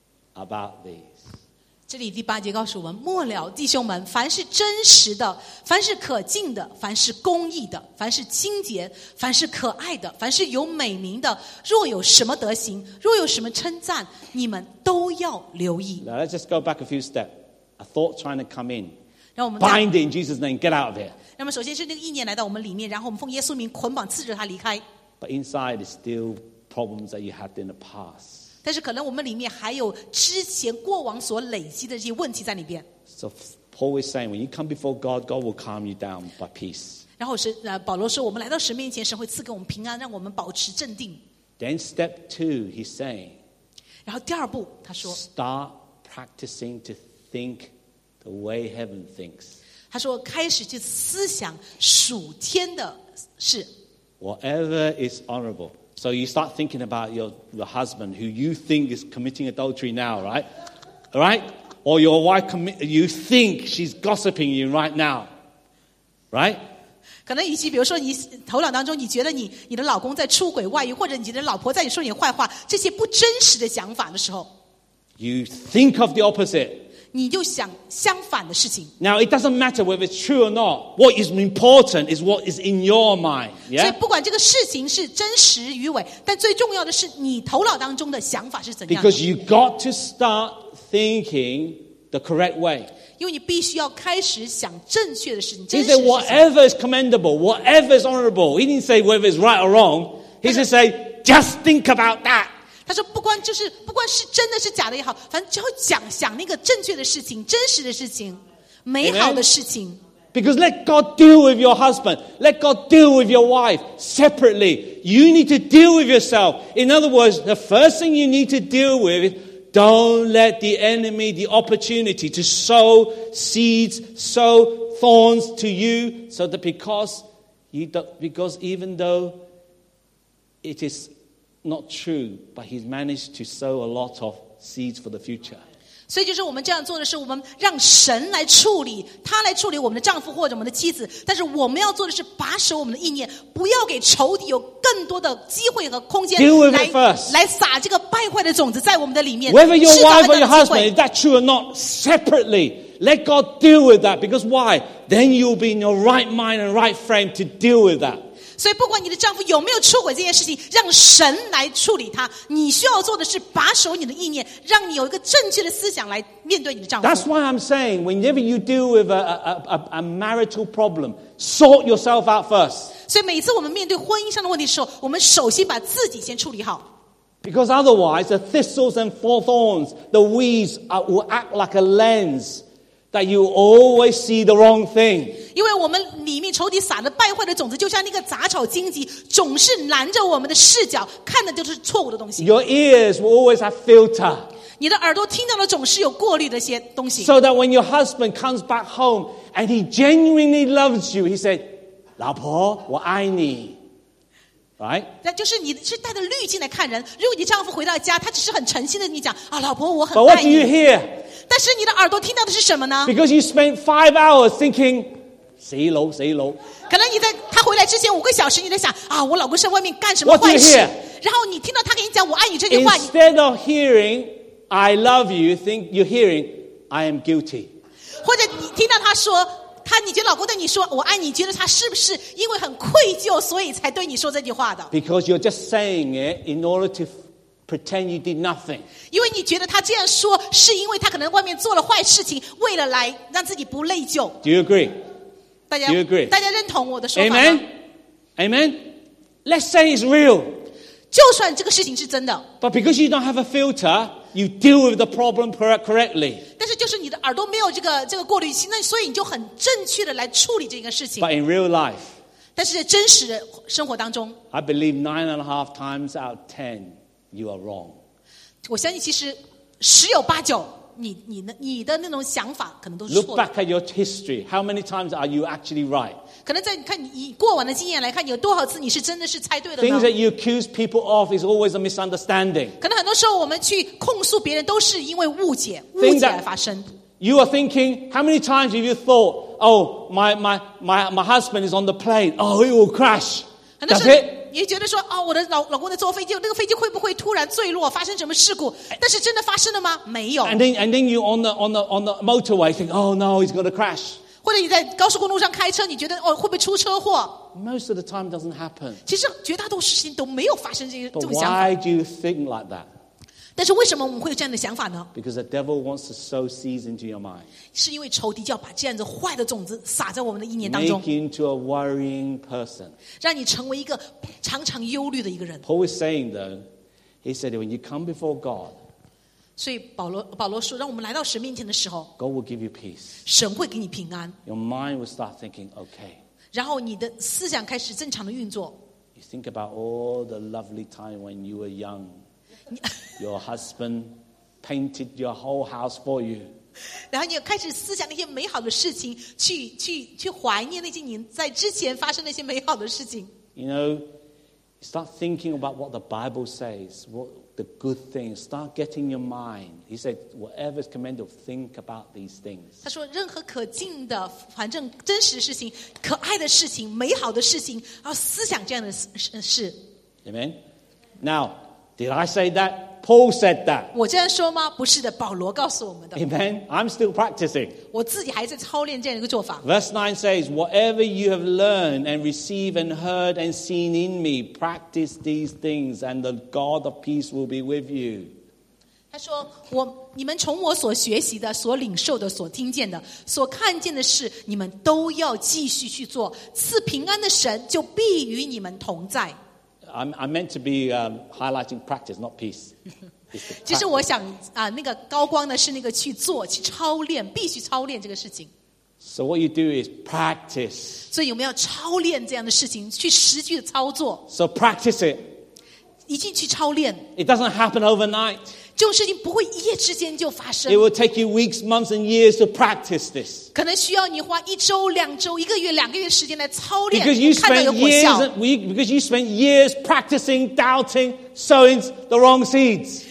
about these. 这里第八节告诉我们：末了，弟兄们，凡是真实的，凡是可敬的，凡是公义的，凡是清洁，凡是可爱的，凡是有美名的，若有什么德行，若有什么称赞，你们都要留意。 Now let's just go back a few steps. A thought trying to come in. 让我们再 Bind it in Jesus' name. Get out of here. 那么首先是那个意念来到我们里面，然后我们奉耶稣名捆绑刺着他离开。 But inside is still problems that you had in the past. 但是可能我们里面还有之前过往所累积的这些问题在里边。 So Paul is saying, when you come before God, God will calm you down by peace. 然后神呃保罗说，我们来到神面前，神会赐给我们平安，让我们保持镇定。 Then step two, he's saying, 然后第二步，他说， start practicing to think the way heaven thinks. 他说开始去思想属天的事。 Whatever is honorable. So you start thinking about your, your husband who you think is committing adultery now, right? All right? Or your wife, commi- you think she's gossiping you right now. Right? 可能以及比如说你头脑当中，你觉得你你的老公在出轨外遇，或者你的老婆在你说你坏话，这些不真实的想法的时候， You think of the opposite. 你就想相反的事情。 Now, it doesn't matter whether it's true or not. What is important is what is in your mind. 所以 Yeah? 不管这个事情是真实与伪，但最重要的是你头脑当中的想法是怎样的。 Because you got to start thinking the correct way. 因为你必须要开始想正确的事情， He 真实 said, 的事情。 whatever is commendable, whatever is honorable. He didn't say whether it's right or wrong. He just say, just think about that. 他说不管就是不管是真的是假的也好，反正只要讲想那个正确的事情、真实的事情、美好的事情。 Because let God deal with your husband. Let God deal with your wife separately. You need to deal with yourself. In other words, the first thing you need to deal with is don't let the enemy the opportunity to sow seeds, sow thorns to you, so that because you don't, because even though it is not true, but he's managed to sow a lot of seeds for the future. 所以就是我们这样做的是，我们让神来处理，他来处理我们的丈夫或者我们的妻子。但是我们要做的是把守我们的意念，不要给仇敌有更多的机会和空间来来撒这个败坏的种子在我们的里面。 Whether your wife or your husband, is that true or not, separately, let God deal with that. Because why? Then you'll be in your right mind and right frame to deal with that. 所以不管你的丈夫有没有出轨这件事情，让神来处理它。你需要做的是把守你的意念，让你有一个正确的思想来面对你的丈夫。 That's why I'm saying, whenever you deal with a, a, a, a marital problem, sort yourself out first. 所以每次我们面对婚姻上的问题的时候，我们首先把自己先处理好。 Because otherwise, the thistles and thorns, the weeds are, will act like a lens that you always see the wrong thing. 因为我们里面仇敌撒的败坏的种子，就像那个杂草荆棘，总是拦着我们的视角，看的就是错误的东西。 Your ears will always have filter. 你的耳朵听到的总是有过滤的一些东西。 So that when your husband comes back home and he genuinely loves you, he said, 老婆，我爱你。 Right? 那就是你是带着滤镜来看人。如果你丈夫回到家，他只是很诚心的跟你讲啊，老婆，我很 But what 爱 do 你。 you hear? 但是你的耳朵听到的是什么呢？ Because you spent five hours thinking, 死佬死佬。 可能你在他回来之前五个小时，你在想啊，我老公在外面干什么 What do 坏 you 事？ hear? 然后你听到他跟你讲我爱你这句话，你 Instead of hearing, I love you, think you're hearing, I am guilty. 或者你听到他说他，你觉得老公对你说我爱你，觉得他是不是因为很愧疚，所以才对你说这句话的？ Because you're just saying it in order to pretend you did nothing. 因为你觉得他这样说，是因为他可能外面做了坏事情，为了来让自己不内疚。 Do you agree? 大家 Do you agree? 大家认同我的说法吗？ Amen? Amen? Let's say it's real. 就算这个事情是真的， But because you don't have a filter, you deal with the problem correctly. 但是就是你的耳朵没有这个这个过滤器，那所以你就很正确的来处理这个事情。 But in real life, 但是在真实的生活当中， I believe nine and a half times out of ten, you are wrong. 我相信其实十有八九，你你的你的那种想法可能都是 Look 错的。 back at your history. How many times are you actually right? 可能在你看你以过往的经验来看，你有多少次你是真的是猜对了呢 Things？that you accuse people of is always a misunderstanding. 可能很多时候我们去控诉别人，都是因为误解、误 Things 解 that- 而发生。 You are thinking, how many times have you thought, oh, my, my, my, my husband is on the plane. Oh, it will crash. 很多 Does 时候 it? 你也觉得说，哦，我的老老公在坐飞机，那个飞机会不会突然坠落，发生什么事故？但是真的发生了吗？没有。 And then, and then you on the, on the, on the motorway think, oh no, he's going to crash. 或者你在高速公路上开车，你觉得哦会不会出车祸？ Most of the time it doesn't happen. 其实绝大多数事情都没有发生这个这 But 种想法。 why do you think like that? 但是为什么我们会有这样的想法呢？ Because the devil wants to sow seeds into your mind. 是因为仇敌就要把这样子坏的种子撒在我们的意念当中 Make，you into a worrying person. 让你成为一个常常忧虑的一个人。 Paul is saying though, he said when you come before God, 所以保罗保罗说，让我们来到神面前的时候， God will give you peace. 神会给你平安， Your mind will start thinking, okay. 然后你的思想开始正常的运作。 You think about all the lovely time when you were young. Your husband painted your whole house for you. 然后你开始思想那些美好的事情，去去去怀念那些你在之前发生那些美好的事情。 You know, you start thinking about what the Bible says, what the good things. Start getting your mind. He said, whatever is commanded, think about these things. 他说，任何可敬的，反正真实的事情、可爱的事情、美好的事情，要思想这样的事。 Amen? Now, did I say that? Paul said that. 我这样说吗？不是的，保罗告诉我们的。 Amen? I'm still practicing. 我自己还在操练这样一个做法。 Verse nine says, whatever you have learned and received and heard and seen in me, practice these things and the God of peace will be with you. 他说：“我你们从我所学习的、所领受的、所听见的、所看见的事，你们都要继续去做。赐平安的神就必与你们同在。” I'm, I'm meant to be um, highlighting practice, not peace. It's the 其实 practice. 我想啊，那个高光的是那个去做、去操练，必须操练这个事情。 So what you do is practice. 所以我们要操练这样的事情，去实际的操作， So practice it. 一定去操练。 It doesn't happen overnight. 这种事情不会一夜之间就发生 It，will take you weeks, months, and years to practice this. 可能需要你花一周、两周、一个月、两个月时间来操练 Because you， 看到有 spent 果 years, 效。 and we, because you spent years practicing, doubting, sowing the wrong seeds.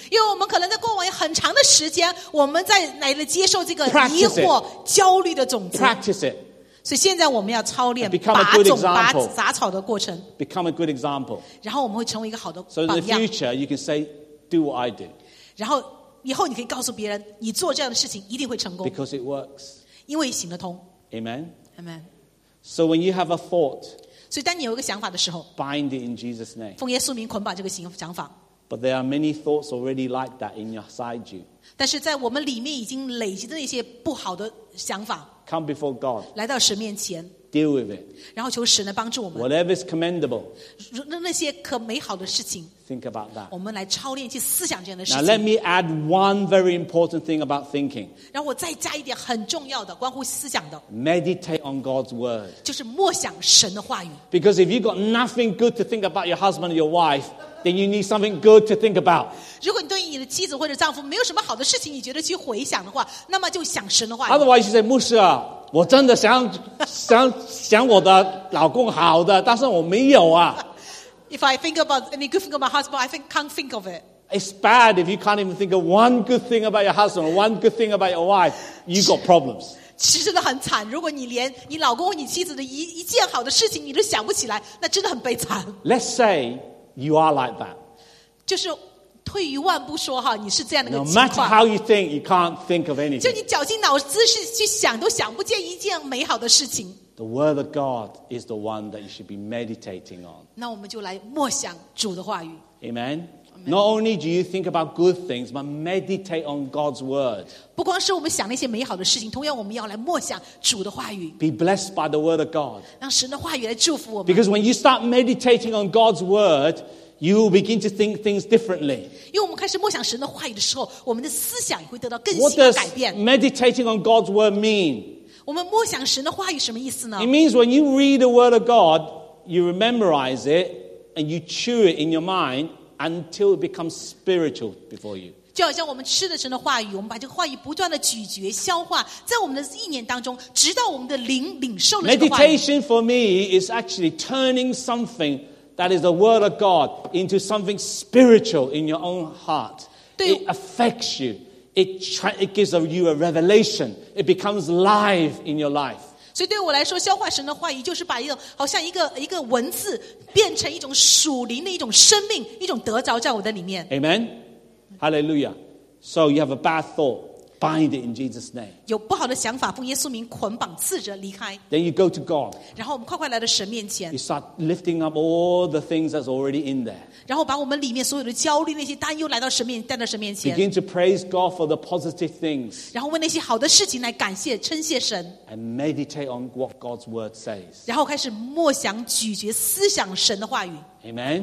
因为我们可能在过往有很长的时间，我们在来了接受这个 Practice 疑惑、焦虑的种子。 Practice it. 所以现在我们要操练 Become a 拔 good 种、拔 example. 杂草的过程， Become a good example. 然后我们会成为一个好的 So in 榜 the 样。 future, you can say, do what I do. 然后以后你可以告诉别人，你做这样的事情一定会成功， Because it works. 因为行得通。 Amen? Amen。 So when you have a thought, 所以当你有一个想法的时候， bind it in Jesus' name. 奉耶稣名捆绑这个想想法。 But there are many thoughts already like that inside you. 但是在我们里面已经累积的那些不好的想法， Come before God. 来到神面前， Deal with it. 然后求神来帮助我们。 Whatever is commendable, 那那些可美好的事情， think about that. 我们来操练去思想这样的事 Now let 情。 me add one very important thing about thinking. 然后我再加一点很重要的，关乎思想的， Meditate on God's word. 就是默想神的话语。 Because if you've got nothing good to think about your husband or your wife, then you need something good to think about. 如果你对你的妻子或者丈夫没有什么好的事情，你觉得去回想的话，那么就想神的话语。 Otherwise you say, 牧师啊，我真的想想想我的老公好的，但是我没有啊。 If I think about any good thing about my husband, I think can't think of it. It's bad if you can't even think of one good thing about your husband or one good thing about your wife. You got problems. 其实真的很惨。如果你连你老公或你妻子的一一件好的事情你都想不起来，那真的很悲惨。 Let's say you are like that. 就是退一万步说哈，你是这样的一 No 个情 matter 况。 how you think, you can't think of 就 anything. 你绞尽脑汁是去想，都想不见一件美好的事情。 The word of God is the one that you should be meditating on. 那我们就来默想主的话语。 Amen? Not only do you think about good things, but meditate on God's word. 不光是我们想那些美好的事情，同样我们要来默想主的话语， Be blessed by the word of God. 让神的话语来祝福我们。 Because when you start meditating on God's word, you will begin to think things differently. 因为我们开始默想神的话语的时候，我们的思想也会得到更 What 新的 does 改变。 meditating on God's word mean? 我们默想神的话语什么意思呢 It？ means when you read the word of God, you memorize it and you chew it in your mind until it becomes spiritual before you. 就好像我们吃的神的话语，我们把这个话语不断的咀嚼、消化，在我们的意念当中，直到我们的灵领受了这个话语。 Meditation for me is actually turning something that is the word of God into something spiritual in your own heart. 对。 It affects you. It, tra- it gives you a revelation. It becomes live in your life. 所以对我来说，消化神的话语，就是把一个好像一个一个文字，变成一种属灵的一种生命，一种得着在我的里面。 Amen? Hallelujah. So you have a bad thought. Bind it in Jesus' name. 有不好的想法，奉耶稣名捆绑、刺着离开。 Then you go to God. 然后我们快快来到神面前 You，start lifting up all the things that's already in there. 然后把我们里面所有的焦虑、那些担忧来到神面，带到神面前， Begin to praise God for the positive things 然后为那些好的事情来感谢、称谢神， and meditate on what God's word says. 然后开始默想、咀嚼、思想神的话语。 Amen?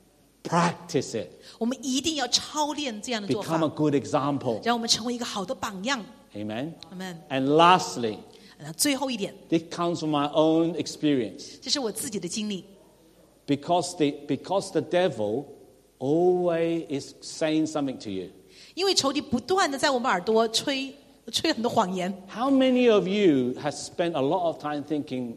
Practice it. 我们一定要操练这样的做 Become a 法， good example. 让我们成为一个好的榜样。 Amen? Amen。 And lastly, 呃最后一点， this comes from my own experience. 这是我自己的经历。 Because the, because the devil always is saying something to you. 因为仇敌不断的在我们耳朵吹吹很多谎言。 How many of you have spent a lot of time thinking,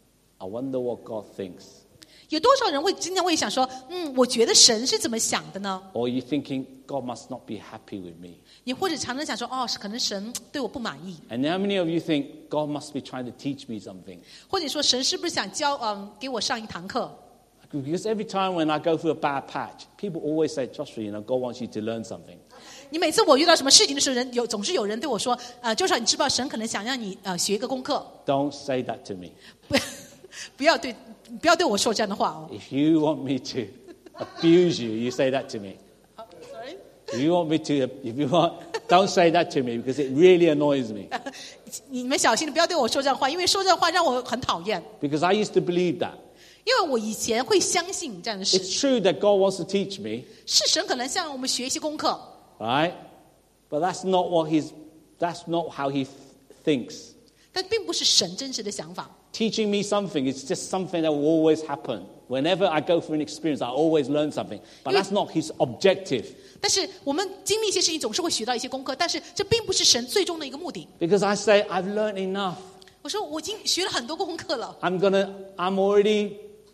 I wonder what God thinks? 有多少人会经常会想说，嗯，我觉得神是怎么想的呢？ Or you thinking, God must not be happy with me? 你或者常常想说，哦，可能神对我不满意， And how many of you think God must be trying to teach me something? 或者说神是不是想教嗯给我上一堂课？ Because every time when I go through a bad patch, people always say, Joshua, you know, God wants you to learn something. 你每次我遇到什么事情的时候，人有总是有人对我说，呃，就是你知不知道神可能想让你呃学一个功课？ Don't say that to me. 不要不要对不要对我说这样的话哦。 If you want me to abuse you, you say that to me. Sorry， If you want me to, if you want, don't say that to me because it really annoys me. 你们小心的不要对我说这样的话，因为说这样的话让我很讨厌。 Because I used to believe that. 因为我以前会相信这样的事， It's true that God wants to teach me, 是神可能向我们学一些功课， right? But that's not what he's, that's not how he thinks. 但并不是神真实的想法。 Teaching me something is just something that will always happen. Whenever I go through an experience, I always learn something. But that's not his objective. 但是我们经历一些事情，总是会学到一些功课，但是这并不是神最终的一个目的。 Because I say, I've learned enough. 我说我已经学了很多功课了， I'm gonna, I'm already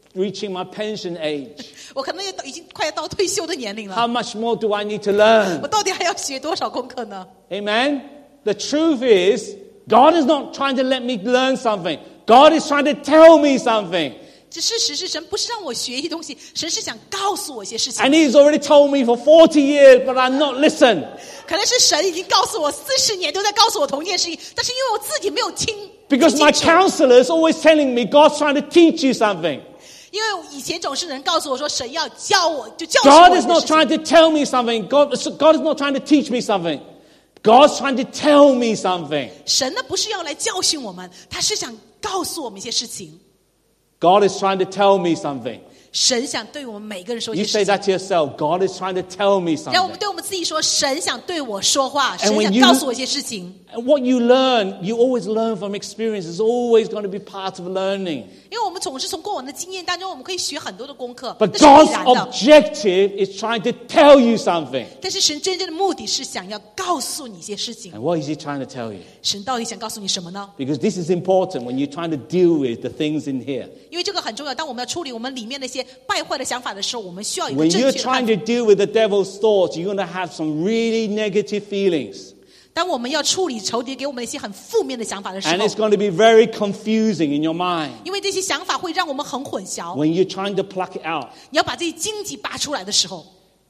reaching my pension age. 我可能也已经快要到退休的年龄了。 How much more do I need to learn? 我到底还要学多少功课呢？ Amen? The truth is, God is not trying to let me learn something. God is trying to tell me something. 这事实是神不是让我学一些东西，神是想告诉我一些事情。 And He's already told me for forty years, but I'm not listening. 可能是神已经告诉我四十年都在告诉我同一件事情，但是因为我自己没有听。 Because 听 my 清楚 counselor is always telling me God's trying to teach you something. 因为以前总是人告诉我说，神要教我，就教训我 God 一 is 个 not 事情。 trying to tell me something. God, God is not trying to teach me something. God's trying to tell me something. 神呢不是要来教训我们，他是想告诉我们一些事情。 God is trying to tell me something. 神想对我们每个人说一 You 些 say 事情。 that to yourself. God is trying to tell me 让我们 something. 对我们自己说，神想对我说话， And 神 when 想 you- 告诉我一些事情。 And what you learn, you always learn from experience. It's always going to be part of learning. 因为我们总是从过往的经验当中，我们可以学很多的功课， But 这是必 God's 然的。 objective is trying to tell you something. 但是神真正的目的是想要告诉你一些事情。 And what is He trying to tell you? 神到底想告诉你什么呢？ Because this is important when you're trying to deal with the things in here. 因为这个很重要。当我们要处理我们里面那些败坏的想法的时候，我们需要有一个 When 正 you're 确的看 trying 法。 to deal with the devil's thoughts, you're going to have some really negative feelings. 当我们要处理仇敌给我们一些很负面的想法的时 And 候 it's，going to be very confusing in your mind 因为这些想法会让我们很混淆。 when you're trying to pluck it out. 你要把这些荆棘拔出来的时候，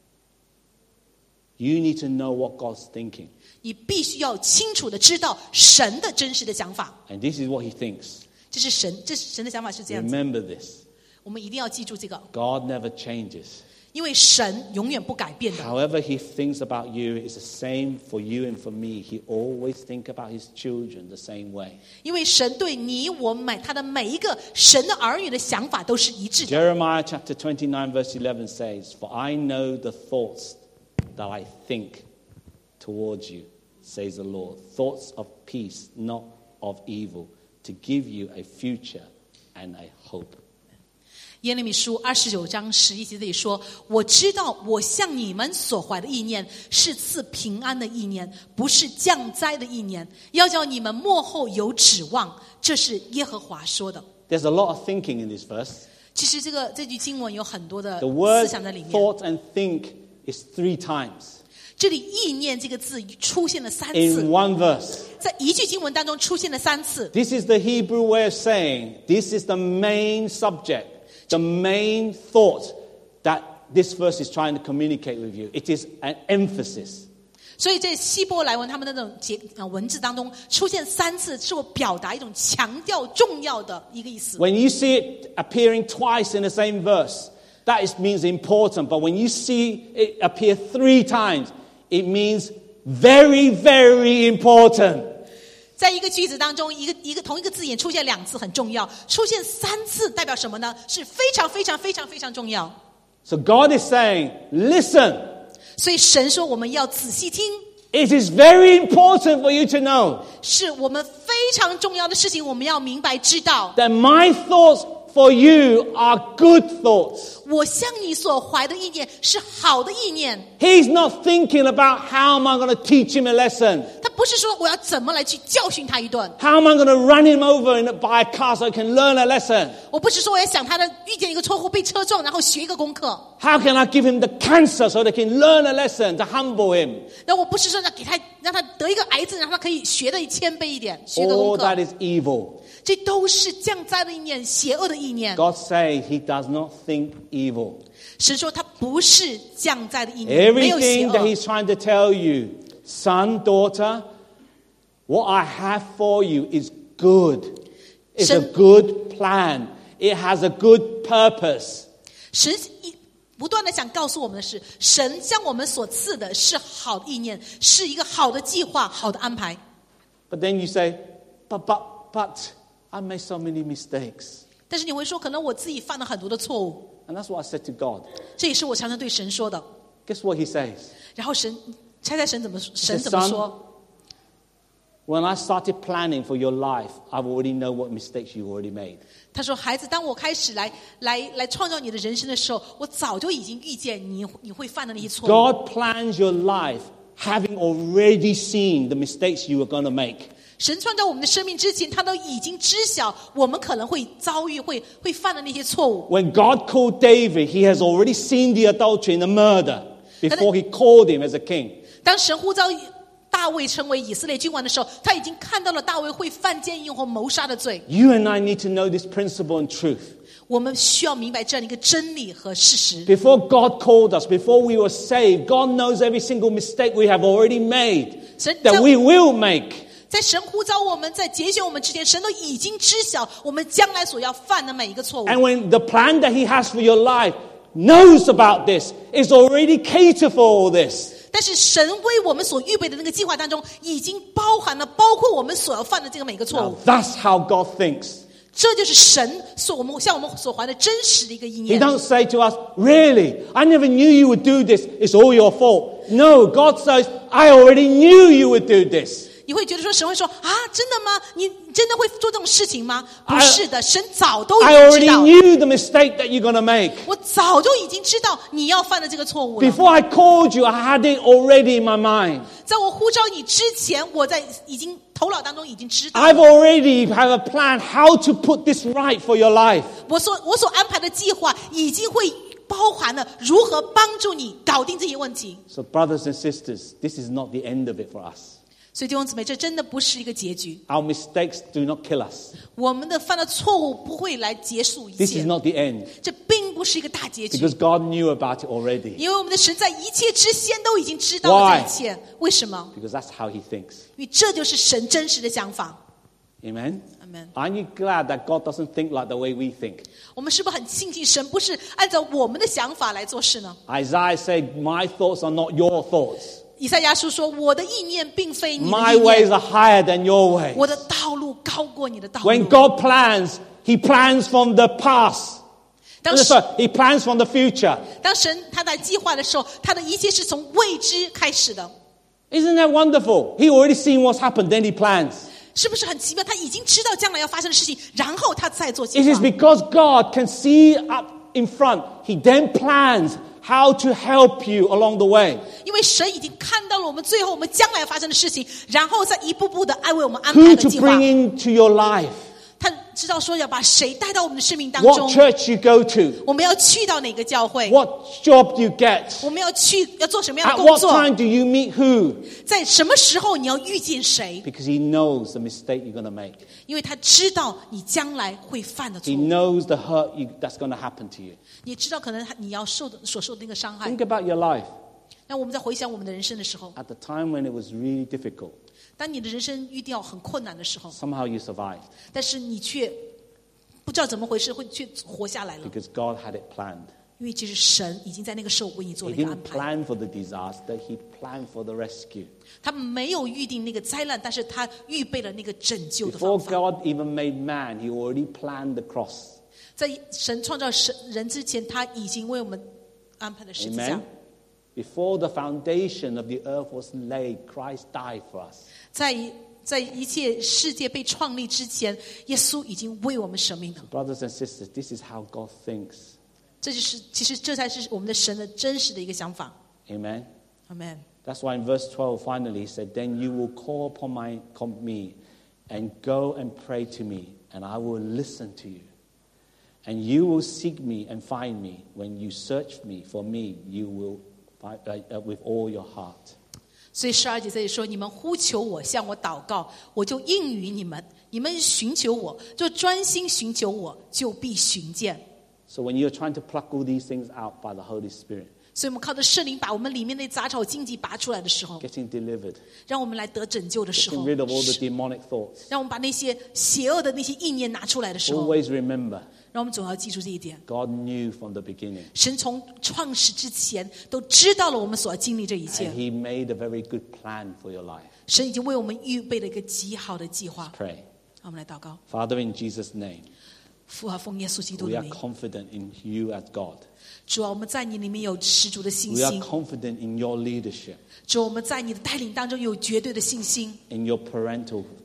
You need to know what God's thinking. 你必须要清楚的知道神的真实的想法。 And this is what He thinks. 这是神，这是神的想法是这样子。 Remember this. 我们一定要记住这个， God never changes. 因为神永远不改变的。 However He thinks about you is the same for you and for me. He always thinks about His children the same way. 因为神对你我每他的每一个神的儿女的想法都是一致的。 Jeremiah chapter twenty-nine verse eleven says, For I know the thoughts that I think towards you, says the Lord. Thoughts of peace, not of evil, to give you a future and a hope. 耶利米书二十九章十一节这里说：“我知道我向你们所怀的意念是赐平安的意念，不是降灾的意念，要叫你们末后有指望。”这是耶和华说的。 There's a lot of thinking in this verse. 其实这个这句经文有很多的 The 思 word 想在里面。 thought and think is three times 这里意念这个字出现了三 in 次， one verse. 在一句经文当中出现了三次。 This is the Hebrew way of saying this is the main subject, the main thought that this verse is trying to communicate with you. It is an emphasis. 所以在希伯来文他们的那种节呃文字当中出现三次，是我表达一种强调重要的一个意思。 When you see it appearing twice in the same verse, that is, means important. But when you see it appear three times, it means very, very important. 在一个句子当中，一个一个同一个字眼出现两次很重要，出现三次代表什么呢？是非常非常非常非常重要。 So God is saying, listen, 所以神说我们要仔细听， it is very important for you to know 是我们非常重要的事情，我们要明白知道。 that my thoughts for you are good thoughts. 我向你所怀的意念是好的意念， He's not thinking about how am I going to teach him a lesson. 他不是说我要怎么来去教训他一顿， How am I going to run him over in, by a car so he can learn a lesson? 我不是说我要想他的遇见一个错误被车撞，然后学一个功课。 How can I give him the cancer so they can learn a lesson to humble him? 那我不是说要给他让他得一个癌症，让他可以学的谦卑一点，学个 All 功课。 that is evil. 这都是降灾的意念，邪恶的意念。 God says he does not think evil. 神说他不是降灾的意念，没有邪 Everything that 恶。 he's trying to tell you, son, daughter, what I have for you is good. It's a Shen- good plan. It has a good purpose. 神一不断的想告诉我们的是，神向我们所赐的是好的意念，是一个好的计划、好的安排。 But then you say, but, but, but, I made so many mistakes. 但是你会说，可能我自己犯了很多的错误， And that's what I said to God. 这也是我常常对神说的。 Guess what he says? 然后神，猜猜神怎么神 says, 怎么 "Son, 说？ When I started planning for your life, I already know what mistakes you already made. 他说：“孩子，当我开始来来来创造你的人生的时候，我早就已经预见你你会犯的那些错误。 God plans your life having already seen the mistakes you are going to make. 神创造我们的生命之前，他都已经知晓我们可能会遭遇、会会犯的那些错误。 When God called David, he has already seen the adultery and the murder before he called him as a king. 当神呼召大卫成为以色列君王的时候，他已经看到了大卫会犯奸淫和谋杀的罪。 You and I need to know this principle and truth. 我们需要明白这样的一个真理和事实。 Before God called us, before we were saved, God knows every single mistake we have already made, that we will make. 在神呼召我们，在拣选我们之前，神都已经知晓我们将来所要犯的每一个错误。 And when the plan that He has for your life knows about this, is already catered for all this. 但是神为我们所预备的那个计划当中，已经包含了包括我们所要犯的这个每个错 Now 误。 that's how God thinks. 这就是神所我们向我们所还的真实的一个应 He 验。 don't say to us, really, I never knew you would do this. It's all your fault. No, God says, I already knew you would do this. 你会觉得说神会说啊，真的吗？你真的会做这种事情吗？不是的，神早都已 I 经知 already 道。 knew the mistake that you're going to make. 我早就已经知道你要犯的这个错误了。 Before I called you, I had it already in my mind. 在我呼召你之前，我在已经头脑当中已经知道 I've 了。 already have a plan how to put this right for your life. 我所我所安排的计划已经会包含了如何帮助你搞定这些问题。 So brothers and sisters, this is not the end of it for us. 所以弟兄姊妹，这真的不是一个结局。 Our mistakes do not kill us. 我们的犯的错误不会来结束一 This 切 is，not the end. 这并不是一个大结局。 Because God knew about it already. 因为我们的神在一切之先都已经知道了这一切。为什么？ Because that's how He thinks. 因为这就是神真实的想法。 Amen? Amen. Aren't you glad that God doesn't think like the way we think? 我们是不是很庆幸神不是按照我们的想法来做事呢？ Isaiah said, my thoughts are not your thoughts. 以赛亚书说：“我的意念并非你的 My 意 ways 念， are higher than your ways. 我的道路高过你的道路。” When God plans, He plans from the past. 当 No, 时 sorry, He plans from the future. 当神他在计划的时候，他的一切是从未知开始的， Isn't that wonderful? He already seen what's happened, then He plans. 是不是很奇妙？他已经知道将来要发生的事情，然后他再做计 It is 划。 because God can see up in front. He then plans how to help you along the way. 因为神已经看到了我们最后我们将来发生的事情，然后再一步步的爱为我们安排 Who 的 to 计划。 bring into your life. 他知道说要把谁带到我们的生命当 What 中， church you go to. 我们要去到哪个教会， What job you get. 我们要去要做什么样的 At 工 what 作， time do you meet who? 在什么时候你要遇见谁， Because He knows the mistake you're going to make. 因为他知道你将来会犯的错 He 误， knows the hurt you, that's going to happen to you. 你知道可能你要受的所受的那个伤害。 Think about your life 那我们在回想我们的人生的时候， at the time when it was really difficult. 当你的人生遇到很困难的时候， Somehow you survived 但是你却不知道怎么回事，会却活下来了， because God had it planned. 因为其实神已经在那个时候为你做 He 了一个安 didn't 排。 plan for the disaster, He planned for the rescue. 他没有预定那个灾难，但是他预备了那个拯救的方 Before 法。 God even made man, He already planned the cross. 在神创造神人之前，他已经为我们安排了十字架 Amen.。Before the foundation of the earth was laid, Christ died for us. 在在一切世界被创立之前，耶稣已经为我们舍命了。 Brothers and sisters, this is how God thinks. 这就是其实这才是我们的神的真实的一个想法。 Amen. Amen。 That's why in verse twelve, finally, He said, Then you will call upon my, upon me and go and pray to me, and I will listen to you. And you will seek me and find me. When you search me for me, you will find, uh, uh, with all your heart. 所以十二节这里说：“你们呼求我，向我祷告，我就应允你们；你们寻求我，就专心寻求我，就必寻见。” So when you're trying to pluck all these things out by the Holy Spirit, 所以我们靠着圣灵把我们里面的杂草荆棘拔出来的时候， getting delivered, 让我们来得拯救的时 getting 候， rid of all the demonic thoughts, 让我们把那些邪恶的那些意念拿出来的时候， always remember, 让我们总要记住这一点。 God knew from the beginning. 神从创始之前都知道了我们所要经历这一切 And，He made a very good plan for your life. 神已经为我们预备了一个极好的计划。 Pray. 让我们来祷告， Father, in Jesus' name, 父啊，奉耶稣基督 we 的 are 名， confident in you as God. 主啊，我们在你里面有十足的信 We are 心， confident in your leadership, 主啊，我们在你的带领当中有绝对的信心， in your parental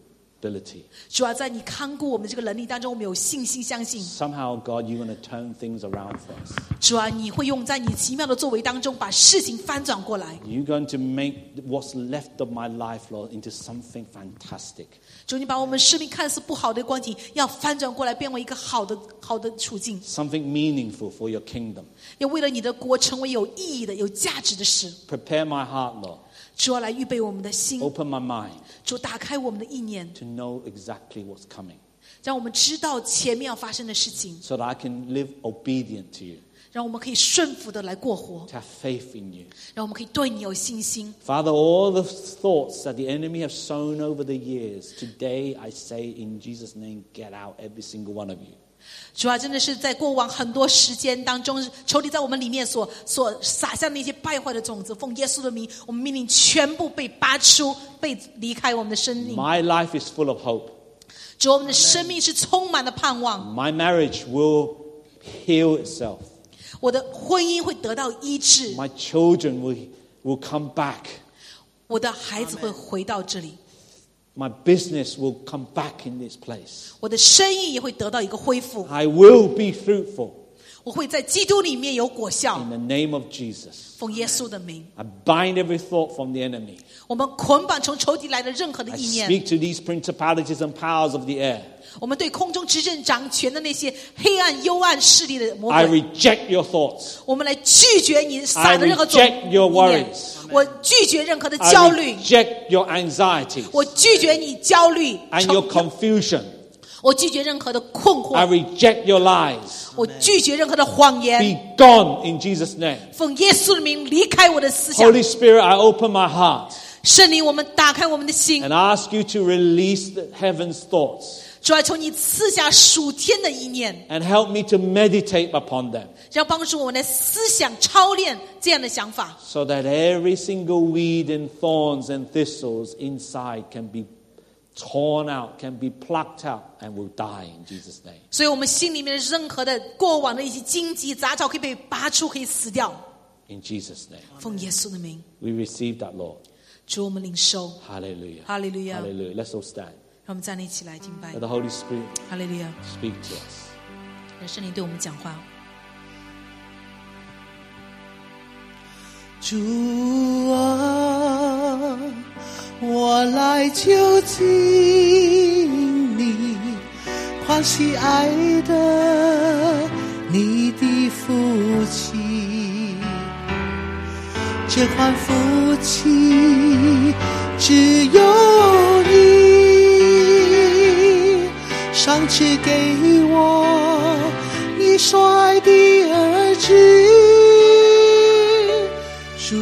ability. 主啊，在你看顾我们这个能力当中，我们有信心相信。 Somehow, God, you're going to turn things around for us. 主啊，你会用在你奇妙的作为当中，把事情翻转过来。 You're going to make what's left of my life, Lord, into something fantastic. 主，你把我们生命看似不好的光景，要翻转过来，变为一个好的好的处境。 Something meaningful for your kingdom. 要为了你的国成为有意义的、有价值的事。 Prepare my heart, Lord. 主啊，来预备我们的心。 Open my mind. 主，打开我们的意念。 To know exactly what's coming. 让我们知道前面要发生的事情。 So that I can live obedient to you. 让我们可以顺服的来过活。 To have faith in you. 让我们可以对你有信心。 Father, all the thoughts that the enemy have sown over the years, today I say in Jesus' name, get out every single one of you. 主啊，真的是在过往很多时间当中，仇敌在我们里面所所撒下那些败坏的种子，奉耶稣的名，我们命令全部被拔出，被离开我们的生命。 My life is full of hope. 主，我们的生命是充满了盼望。 My marriage will heal itself. 我的婚姻会得到医治。 My children will, will come back. 我的孩子会回到这里。 My business will come back in this place. 我的生意也会得到一个恢复。 I will be fruitful. 我会在基督里面有果效。 In the name of Jesus. 奉耶稣的名。 I bind every thought from the enemy. 我们捆绑从仇敌来的任何的 I 意念。 speak to these principalities and powers of the air. 我们对空中执政掌权的那些黑暗幽暗势力的魔 I 鬼， reject your thoughts. 我们来拒绝你撒的任何种 I reject your 意念 worries. 我拒绝任何的 I 焦虑， reject your anxieties 我拒绝你焦虑， and your 愁 confusion. 我拒绝任何的困 I 惑， reject your lies. 我拒绝任何的谎言。 Be gone in Jesus' name. 奉耶稣的名离开我的思想。 Holy Spirit, I open my heart 圣灵，我们打开我们的心， and ask you to release the heaven's thoughts 主要求你赐下属天的意念， and help me to meditate upon them 让帮助我们的思想操练这样的想法， so that every single weed and thorns and thistles inside can be torn out, can be plucked out and will die in Jesus' name. 所以我们心里面的任何的过往的一些荆棘杂草可以被拔出，可以死掉。 In Jesus' name. 奉耶稣的名， We receive that, Lord. 主，我们领受。 Hallelujah. 哈利路亚！ Hallelujah. Let's all stand. 让我们站立起来敬拜 Let。the Holy Spirit 哈利路亚！ speak to us. 让圣灵对我们讲话。 主啊，我来就近你，欢喜爱的你的福气，这款福气只有你，上赐给我你所爱的儿子。主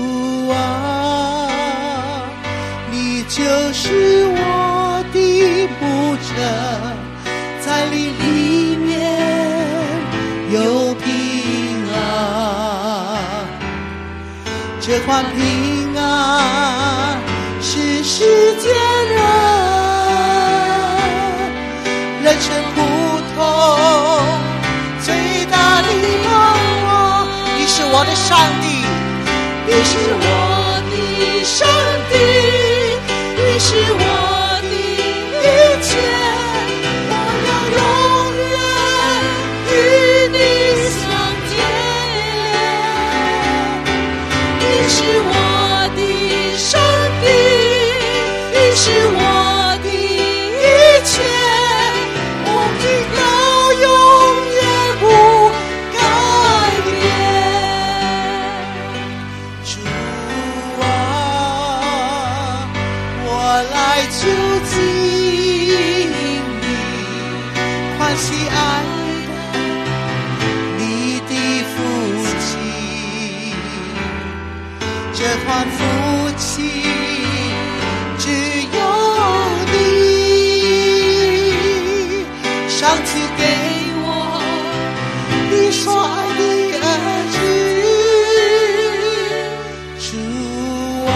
啊，你就是我的牧者，在你里面有平安，这款平安是世间人人生苦痛最大的盼望。你是我的上帝，你是我的上帝，你是我的一切，我要永远与你相见。你是我的上帝，你是我的一切，我的道永远不改变。主啊，我来就近你，欢喜爱你的福气，这款福气只有你，上赐给我你所爱的儿子。主啊，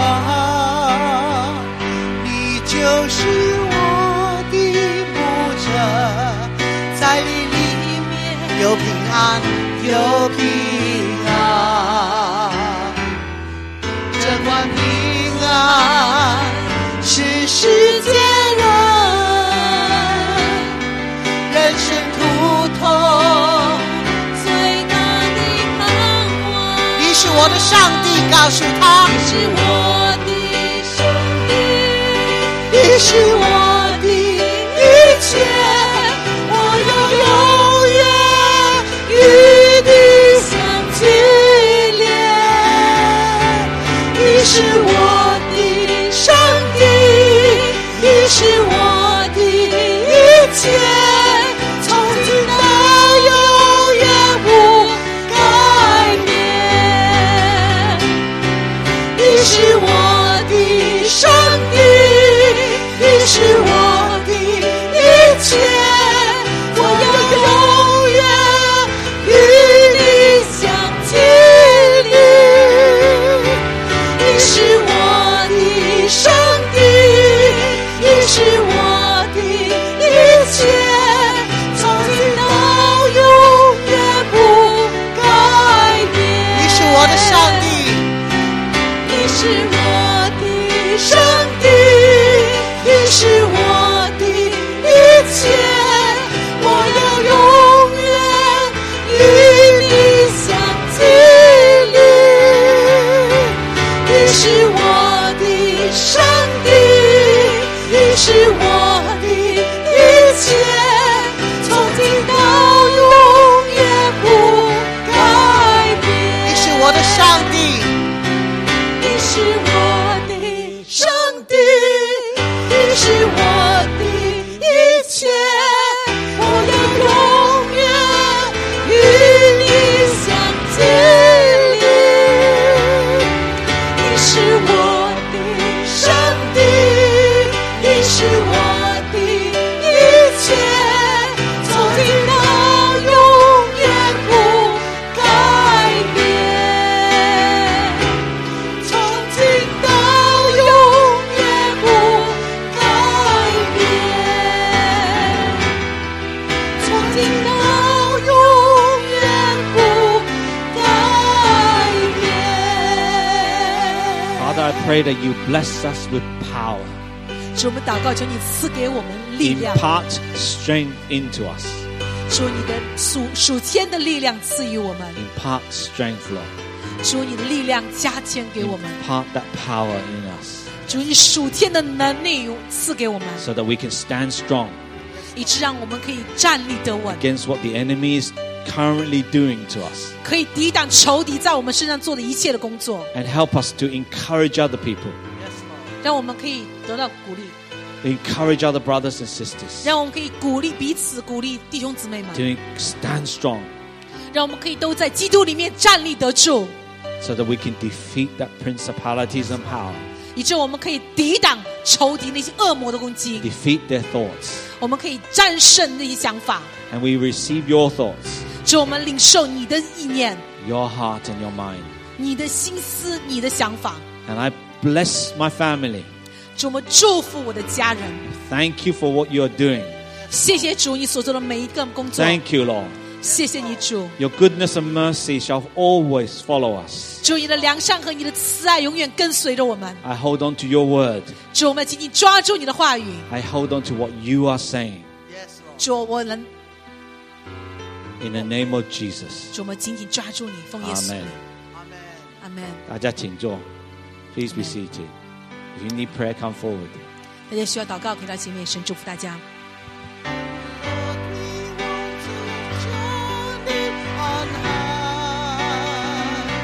你就是我的牧者，在你里面有平安，有平安，这款平安是世界人告诉他， 你是我的上帝， 你是我的一切，我要永远与你相接连。你是我的上帝，你是我的一切，从今到永远不改变。你是我的上帝，你是我的一切，我要永远与你相接连。你是我的上帝，你是我的一切，从今到永远不改变。你是我的上帝，你是我的上帝，你是我的一切，我要永远与你相接连。你是我的上帝，你是我的一切，从今到永远不改变。你是我的上帝，你是我的上帝，你是我的一切，我要永远与你相接连。你是我的上帝，你是我的一切，从今到永远不改变，从今到永远不改变，从今到永远不改变。 Father, I pray that you bless us with power. 主，我们祷告，求你赐给我们力量， Impart strength into us. 主你的属属天的力量赐予我们， Impart strength, Lord. 主你的力量加添给我们， Impart that power in us 主你属天的能力赐给我们， so that we can stand strong 以致让我们可以站立得稳， against what the enemy is currently doing to us, 可以抵挡仇敌在我们身上做的一切的工作， and help us to encourage other people, 让我们可以得到鼓励， encourage other brothers and sisters 让我们可以鼓励彼此，鼓励弟兄姊妹们， to stand strong 让我们可以都在基督里面站立得住， so that we can defeat that principalities and power, 以致我们可以抵挡仇敌那些恶魔的攻击， defeat their thoughts, 我们可以战胜那些想法。 and we receive your thoughts, 主，我们领受你的意念， your heart and your mind. 你的心思，你的想法。 And I bless my family. 主，我们祝福我的家人。 Thank you for what you're doing. 谢谢主，你所做的每一个工作。 Thank you, Lord. 谢谢你，主。 Your goodness and mercy shall always follow us. 主，你的良善和你的慈爱永远跟随着我们。 I hold on to your word. 主，我们紧紧抓住你的话语。 I hold on to what you are saying. 主，我能。 In the name of Jesus. 主，我们紧紧抓住你，奉耶稣名。 Amen. 阿门。 大家请坐. Please be seated. If you need prayer, come forward. 大家需要祷告，可以到前面，神祝福大家。